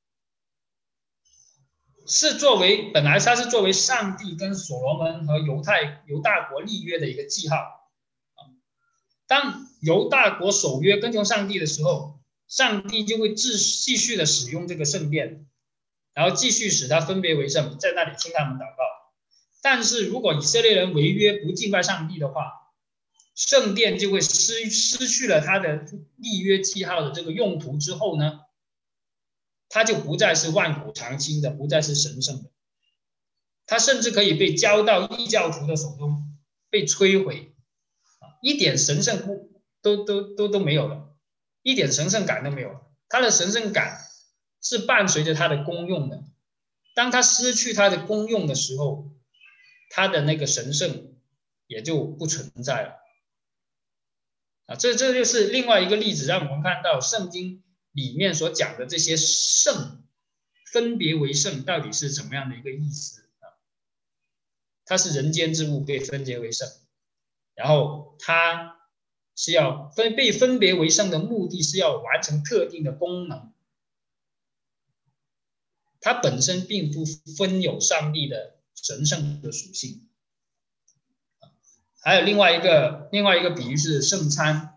是本来它是作为上帝跟所罗门和犹大国立约的一个记号。当犹大国守约跟从上帝的时候，上帝就会继续的使用这个圣殿，然后继续使它分别为圣，在那里听他们祷告。但是如果以色列人违约不敬拜上帝的话，圣殿就会失去了它的立约记号的这个用途之后呢，它就不再是万古长青的，不再是神圣的，它甚至可以被交到异教徒的手中，被摧毁，一点神圣都没有了。 一点神圣感都没有。它的神圣感是伴随着它的功用的，当它失去它的功用的时候，它的那个神圣也就不存在了。这就是另外一个例子，让我们看到圣经里面所讲的这些圣，分别为圣到底是怎么样的一个意思啊？它是人间之物被分别为圣，然后它是要被分别为圣的目的是要完成特定的功能，它本身并不分有上帝的神圣的属性。还有另外一个比喻是圣餐。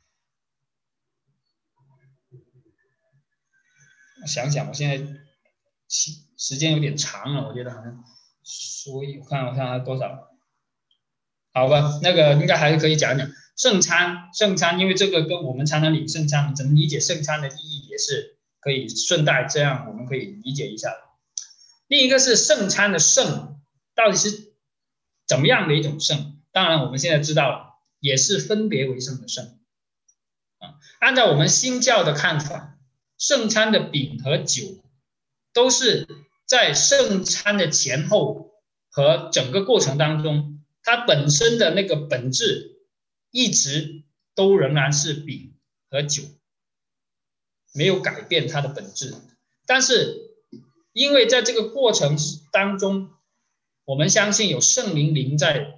我想想，我现在时间有点长了，我觉得好像，所以我看它多少，好吧，那个应该还是可以讲讲圣餐，因为这个跟我们常常领圣餐，怎么理解圣餐的意义也是可以顺带这样我们可以理解一下。另一个是圣餐的圣到底是怎么样的一种圣？当然我们现在知道了，也是分别为圣的圣。按照我们新教的看法，圣餐的饼和酒都是在圣餐的前后和整个过程当中，它本身的那个本质一直都仍然是饼和酒，没有改变它的本质。但是因为在这个过程当中，我们相信有圣灵临在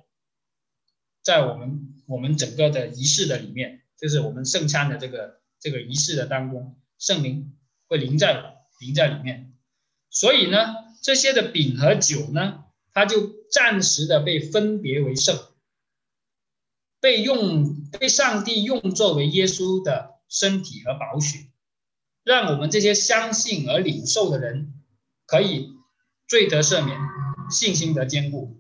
我们整个的仪式的里面，就是我们圣餐的这个仪式的当中，圣灵会临在里面。所以呢，这些的饼和酒呢，它就暂时的被分别为圣，被上帝用作为耶稣的身体和宝血，让我们这些相信而领受的人可以罪得赦免，信心得坚固。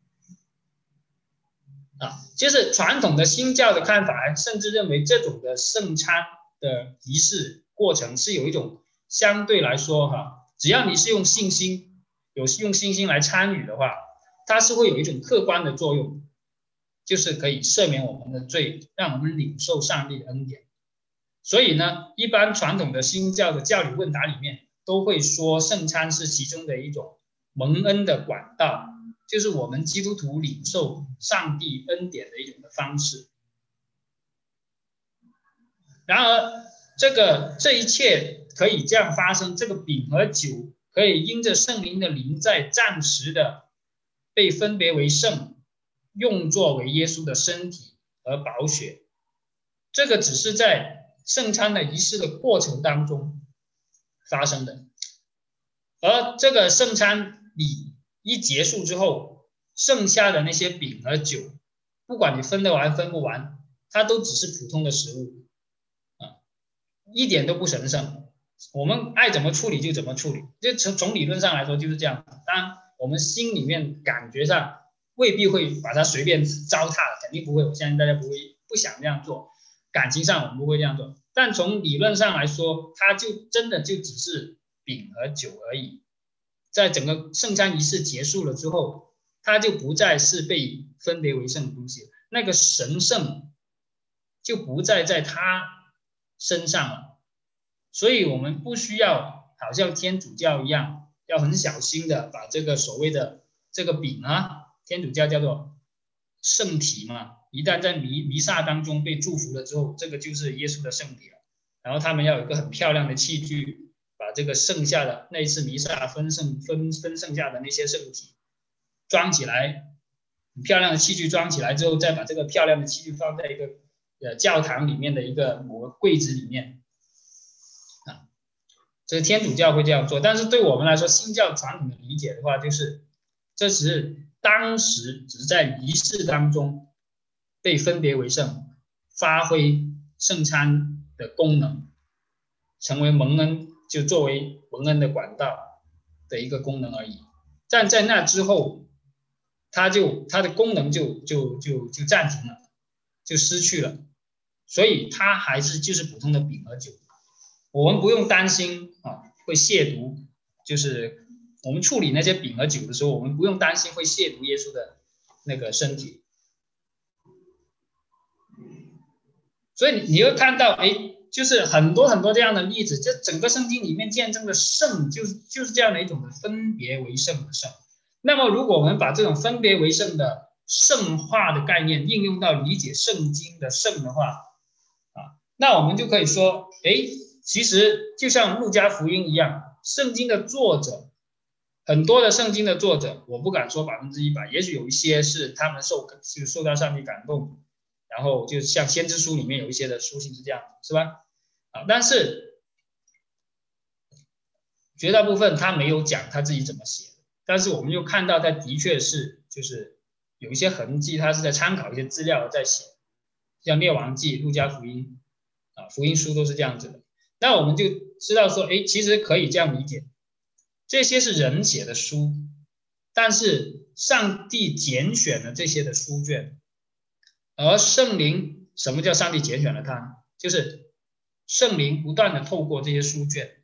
其实传统的新教的看法甚至认为这种的圣餐的仪式过程是有一种相对来说只要你是用信心来参与的话，它是会有一种客观的作用，就是可以赦免我们的罪，让我们领受上帝的恩典。所以呢，一般传统的新教的教理问答里面都会说圣餐是其中的一种蒙恩的管道，就是我们基督徒领受上帝恩典的一种的方式。然而这一切可以这样发生，这个饼和酒可以因着圣灵的临在暂时的被分别为圣，用作为耶稣的身体和宝血，这个只是在圣餐的仪式的过程当中发生的。而这个圣餐礼一结束之后，剩下的那些饼和酒，不管你分得完分不完，它都只是普通的食物一点都不神圣。我们爱怎么处理就怎么处理，就从理论上来说就是这样。当然我们心里面感觉上未必会把它随便糟蹋，肯定不会，我相信大家不想这样做，感情上我们不会这样做，但从理论上来说，它就真的就只是饼和酒而已。在整个圣餐仪式结束了之后，它就不再是被分别为圣的东西，那个神圣就不再在它身上了。所以我们不需要好像天主教一样，要很小心的把这个所谓的这个饼天主教叫做圣体嘛，一旦在弥撒当中被祝福了之后，这个就是耶稣的圣体了。然后他们要有一个很漂亮的器具，把这个剩下的那一次弥撒分剩下的那些圣体装起来，很漂亮的器具装起来之后，再把这个漂亮的器具放在一个教堂里面的一个某个柜子里面这个天主教会这样做。但是对我们来说，新教传统的理解的话，就是这只是当时只是在仪式当中被分别为圣，发挥圣餐的功能，成为蒙恩，就作为蒙恩的管道的一个功能而已。但在那之后，它的功能就暂停了，就失去了，所以它还是就是普通的饼和酒。我们不用担心会亵渎，就是我们处理那些饼和酒的时候，我们不用担心会亵渎耶稣的那个身体。所以你会看到， 就是很多很多这样的例子，这整个圣经里面见证的圣就是这样的一种的分别为圣的圣。那么如果我们把这种分别为圣的圣化的概念应用到理解圣经的圣的话那我们就可以说，其实就像路加福音一样，圣经的作者，很多的圣经的作者，我不敢说100%，也许有一些是他们受到上帝感动，然后就像先知书里面有一些的书信是这样，是吧？但是绝大部分他没有讲他自己怎么写的，但是我们又看到他的确是就是有一些痕迹，他是在参考一些资料在写，像列王记、路加福音福音书都是这样子的。那我们就知道说，其实可以这样理解，这些是人写的书，但是上帝拣选了这些的书卷，而圣灵，什么叫上帝拣选了他？就是圣灵不断的透过这些书卷、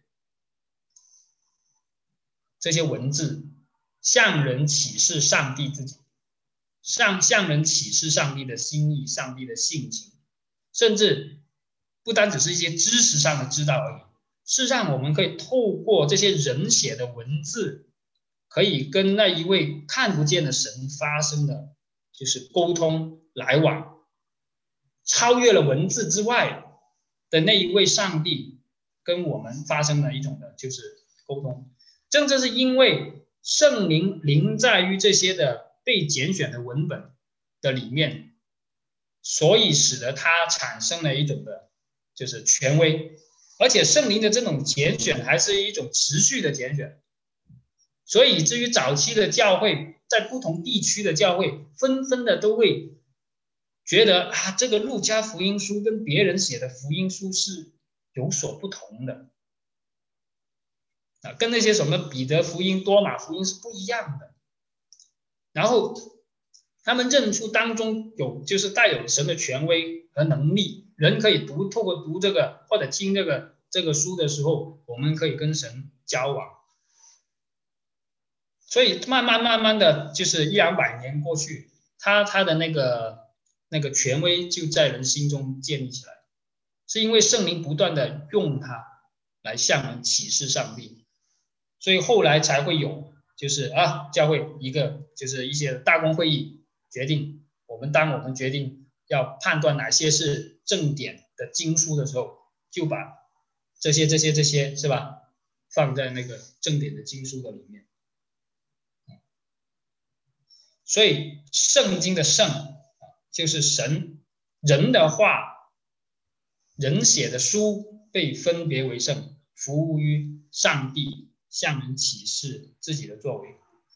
这些文字，向人启示上帝自己，向人启示上帝的心意、上帝的性情，甚至不单只是一些知识上的知道而已。事实上，我们可以透过这些人写的文字，可以跟那一位看不见的神发生的就是沟通来往，超越了文字之外的那一位上帝跟我们发生了一种的就是沟通。正是因为圣灵临在于这些的被拣选的文本的里面，所以使得它产生了一种的就是权威，而且圣灵的这种拣选还是一种持续的拣选，所以以至于早期的教会在不同地区的教会纷纷的都会觉得这个路加福音书跟别人写的福音书是有所不同的跟那些什么彼得福音、多马福音是不一样的。然后他们认出当中有就是带有神的权威和能力，人可以透过读这个或者听这个书的时候，我们可以跟神交往。所以慢慢的，就是100-200年过去，他的那个权威就在人心中建立起来，是因为圣灵不断的用它来向人启示上帝，所以后来才会有就是教会一个就是一些大公会议决定，当我们决定要判断哪些是正典的经书的时候，就把这些是吧，放在那个正典的经书的里面。所以圣经的圣就是人的话，人写的书被分别为圣，服务于上帝，向人启示自己的作为。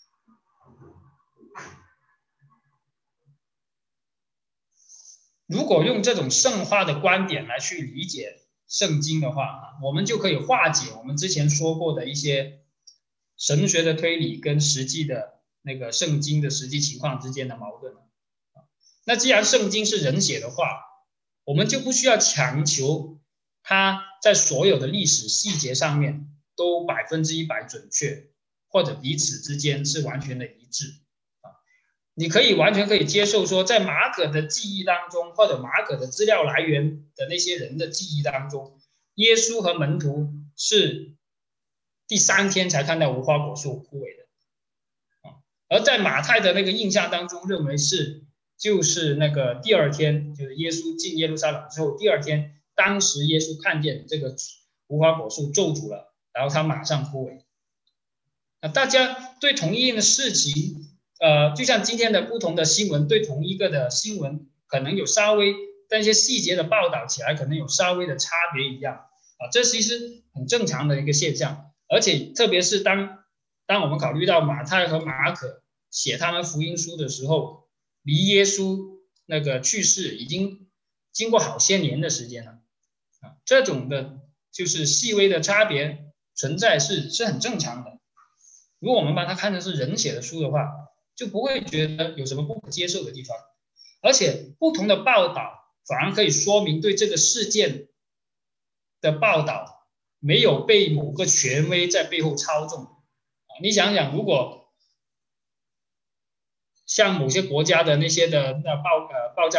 如果用这种圣化的观点来去理解圣经的话，我们就可以化解我们之前说过的一些神学的推理跟实际的那个圣经的实际情况之间的矛盾。那既然圣经是人写的话，我们就不需要强求它在所有的历史细节上面都100%准确，或者彼此之间是完全的一致。你完全可以接受说，在马可的记忆当中，或者马可的资料来源的那些人的记忆当中，耶稣和门徒是第3天才看到无花果树枯萎的，而在马太的那个印象当中，认为就是那个第2天，就是耶稣进耶路撒冷之后第2天，当时耶稣看见这个无花果树咒诅了，然后他马上枯萎。大家对同一件的事情，就像今天的不同的新闻，对同一个的新闻可能有稍微但一些细节的报道起来可能有稍微的差别一样这其实很正常的一个现象。而且特别是当我们考虑到马太和马可写他们福音书的时候，离耶稣那个去世已经经过好些年的时间了这种的就是细微的差别存在是很正常的。如果我们把它看成是人写的书的话，就不会觉得有什么不可接受的地方，而且不同的报道反而可以说明对这个事件的报道没有被某个权威在背后操纵你想想，如果像某些国家的那些的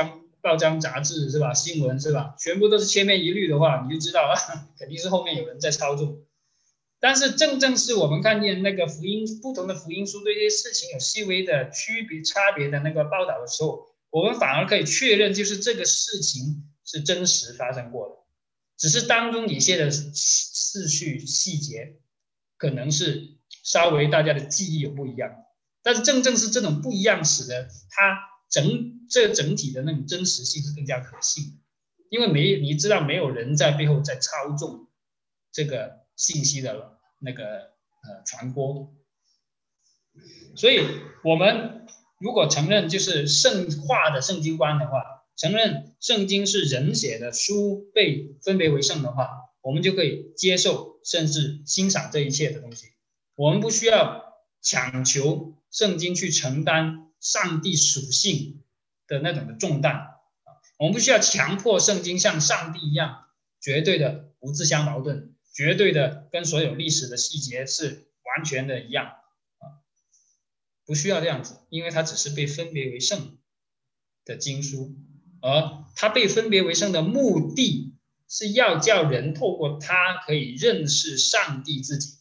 报章杂志是吧，新闻是吧，全部都是千篇一律的话，你就知道肯定是后面有人在操纵。但是正正是我们看见那个不同的福音书对这些事情有细微的差别的那个报道的时候，我们反而可以确认，就是这个事情是真实发生过的，只是当中一些的次序细节可能是稍微大家的记忆有不一样，但是正正是这种不一样，使得它整体的那种真实性是更加可信的，因为你知道没有人在背后在操纵这个信息的那个传播，所以我们如果承认就是圣化的圣经观的话，承认圣经是人写的书被分别为圣的话，我们就可以接受甚至欣赏这一切的东西。我们不需要强求圣经去承担上帝属性的那种的重担，我们不需要强迫圣经像上帝一样绝对的不自相矛盾，绝对的跟所有历史的细节是完全的一样，不需要这样子，因为它只是被分别为圣的经书，而它被分别为圣的目的是要叫人透过它可以认识上帝自己，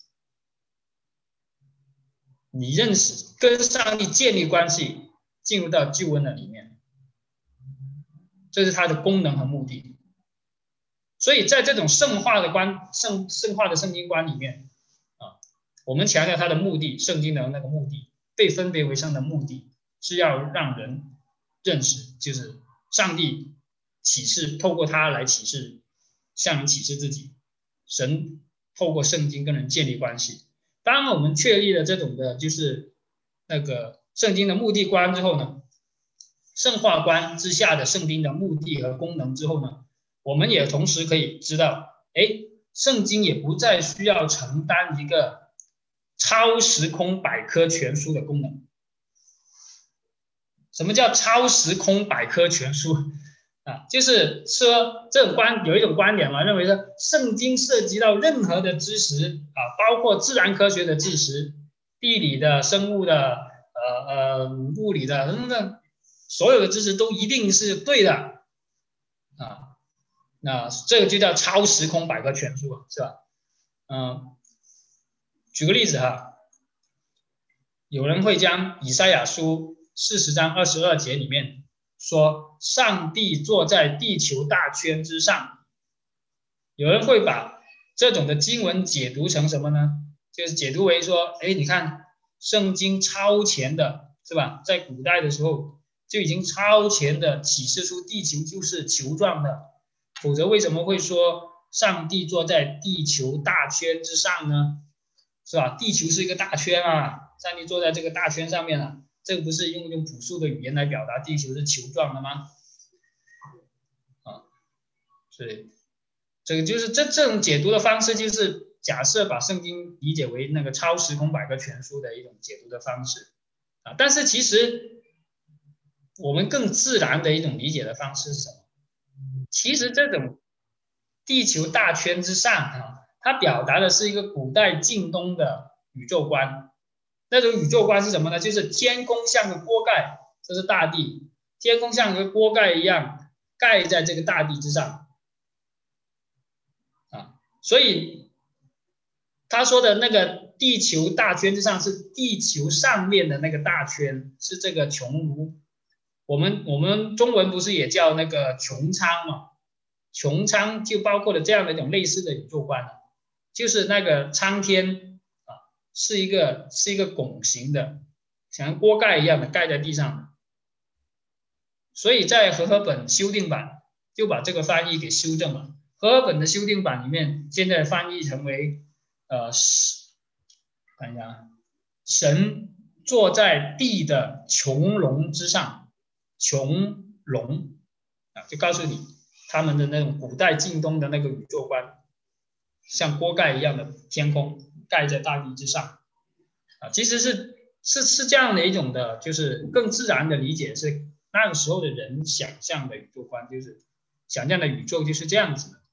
你认识跟上帝建立关系，进入到救恩的里面，这是它的功能和目的。所以在这种圣化的圣经观里面我们强调它的目的，圣经的那个目的，被分别为圣的目的是要让人认识，就是上帝启示，透过它来启示，向人启示自己，神透过圣经跟人建立关系。当我们确立了这种的就是那个圣经的目的观之后呢，圣化观之下的圣经的目的和功能之后呢，我们也同时可以知道，圣经也不再需要承担一个超时空百科全书的功能。什么叫超时空百科全书就是说这种有一种观点嘛，认为说圣经涉及到任何的知识包括自然科学的知识、地理的、生物的、物理的等等，所有的知识都一定是对的那这个就叫超时空百科全书是吧？举个例子有人会将以赛亚书40章22节里面说上帝坐在地球大圈之上，有人会把这种的经文解读成什么呢？就是解读为说，你看圣经超前的是吧，在古代的时候就已经超前的启示出地球就是球状的，否则为什么会说上帝坐在地球大圈之上呢？是吧？地球是一个大圈上帝坐在这个大圈上面这个不是用朴素的语言来表达地球是球状的吗？所以这个就是这种解读的方式，就是假设把圣经理解为那个超时空百科全书的一种解读的方式但是其实我们更自然的一种理解的方式是什么？其实这种地球大圈之上它表达的是一个古代近东的宇宙观。那种宇宙观是什么呢？就是天空像个锅盖，这是大地，天空像个锅盖一样盖在这个大地之上所以他说的那个地球大圈之上是地球上面的那个大圈，是这个穹庐。我们中文不是也叫那个穹苍吗？穹苍就包括了这样的一种类似的宇宙观就是那个苍天是一个拱形的，像锅盖一样的盖在地上的。所以在和合本修订版就把这个翻译给修正了。和合本的修订版里面现在翻译成为看一下神坐在地的穹隆之上，穹隆就告诉你他们的那种古代近东的那个宇宙观，像锅盖一样的天空盖在大地之上其实是这样的一种的，就是更自然的理解，是那个时候的人想象的宇宙观，就是想象的宇宙就是这样子的。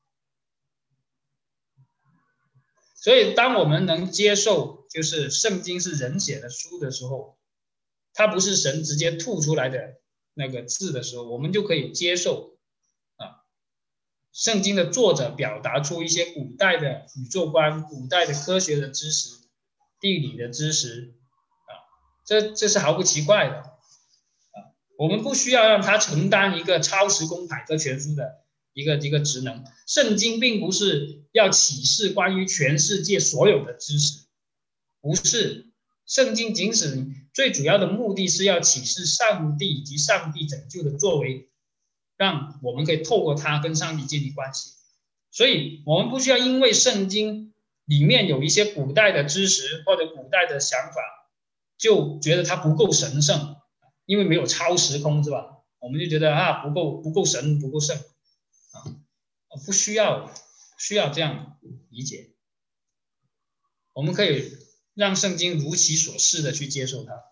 所以当我们能接受就是圣经是人写的书的时候，它不是神直接吐出来的那个字的时候，我们就可以接受啊，圣经的作者表达出一些古代的宇宙观、古代的科学的知识、地理的知识啊，这是毫不奇怪的啊。我们不需要让他承担一个超时空百科全书的一个职能。圣经并不是要启示关于全世界所有的知识，不是。圣经仅是最主要的目的是要启示上帝以及上帝拯救的作为，让我们可以透过它跟上帝建立关系。所以我们不需要因为圣经里面有一些古代的知识或者古代的想法，就觉得它不够神圣，因为没有超时空，是吧？我们就觉得啊不够神不够圣啊，不需要这样理解。我们可以让圣经如其所示的去接受它。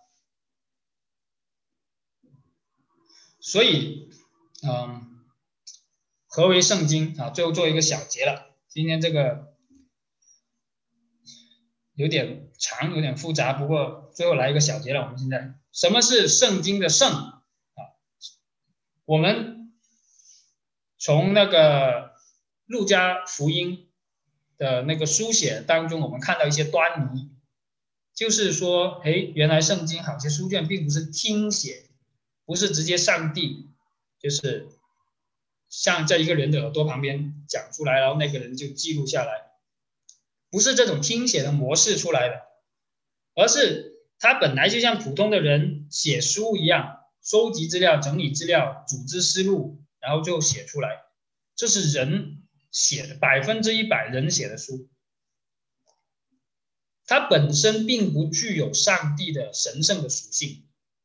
所以，何为圣经啊？最后做一个小结了。今天这个有点长，有点复杂，不过最后来一个小结了。我们现在什么是圣经的圣啊？我们从那个路加福音的那个书写当中，我们看到一些端倪。就是说，原来圣经好些书卷并不是听写，不是直接上帝，就是像在一个人的耳朵旁边讲出来，然后那个人就记录下来，不是这种听写的模式出来的，而是他本来就像普通的人写书一样，收集资料、整理资料、组织思路，然后就写出来。这是人写的，100%人写的书。它本身并不具有上帝的神圣的属性，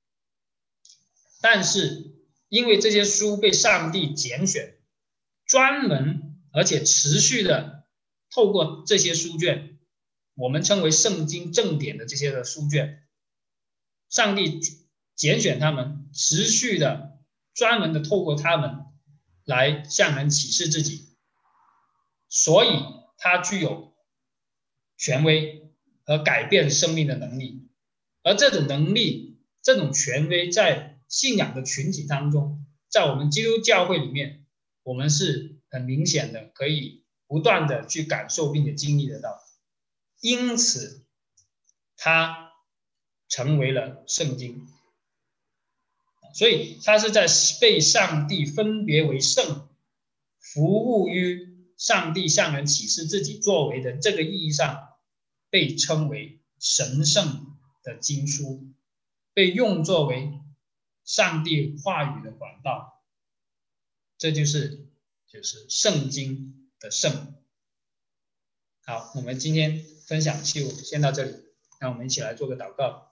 但是因为这些书被上帝拣选，专门而且持续的透过这些书卷，我们称为圣经正典的这些的书卷，上帝拣选他们，持续的专门的透过他们来向人启示自己，所以它具有权威和改变生命的能力。而这种能力、这种权威在信仰的群体当中，在我们基督教会里面，我们是很明显的可以不断的去感受并且经历得到。因此它成为了圣经，所以它是在被上帝分别为圣，服务于上帝向人启示自己作为的这个意义上，被称为神圣的经书，被用作为上帝话语的管道，这就是圣经的圣。好，我们今天分享就先到这里，让我们一起来做个祷告。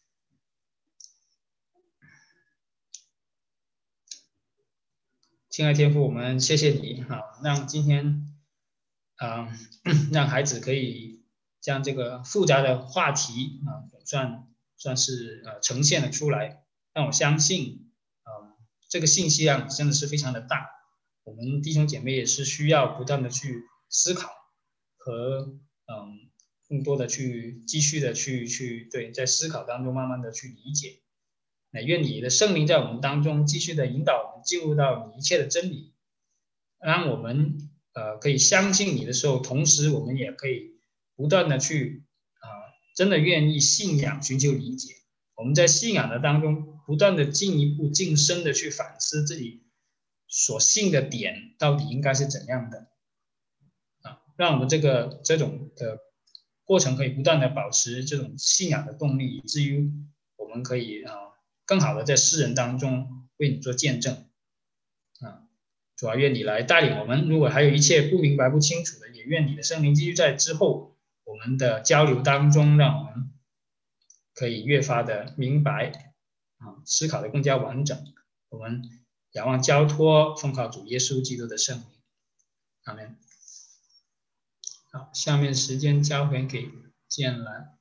亲爱的天父，我们谢谢你啊，让今天让孩子可以将这个复杂的话题算是呈现了出来，让我相信这个信息量真的是非常的大，我们弟兄姐妹也是需要不断的去思考和更多的去继续的去对，在思考当中慢慢的去理解。愿你的圣灵在我们当中继续的引导我们进入到你一切的真理，让我们可以相信你的时候，同时我们也可以不断的去真的愿意信仰寻求理解。我们在信仰的当中不断的进一步晋升的去反思自己所信的点到底应该是怎样的让我们这种的过程可以不断的保持这种信仰的动力，以至于我们可以更好的在世人当中为你做见证主要愿你来带领我们，如果还有一切不明白不清楚的，也愿你的圣灵继续在之后我们的交流当中，让我们可以越发的明白思考的更加完整。我们仰望交托，奉靠主耶稣基督的圣名，阿们。好，下面时间交还给建兰。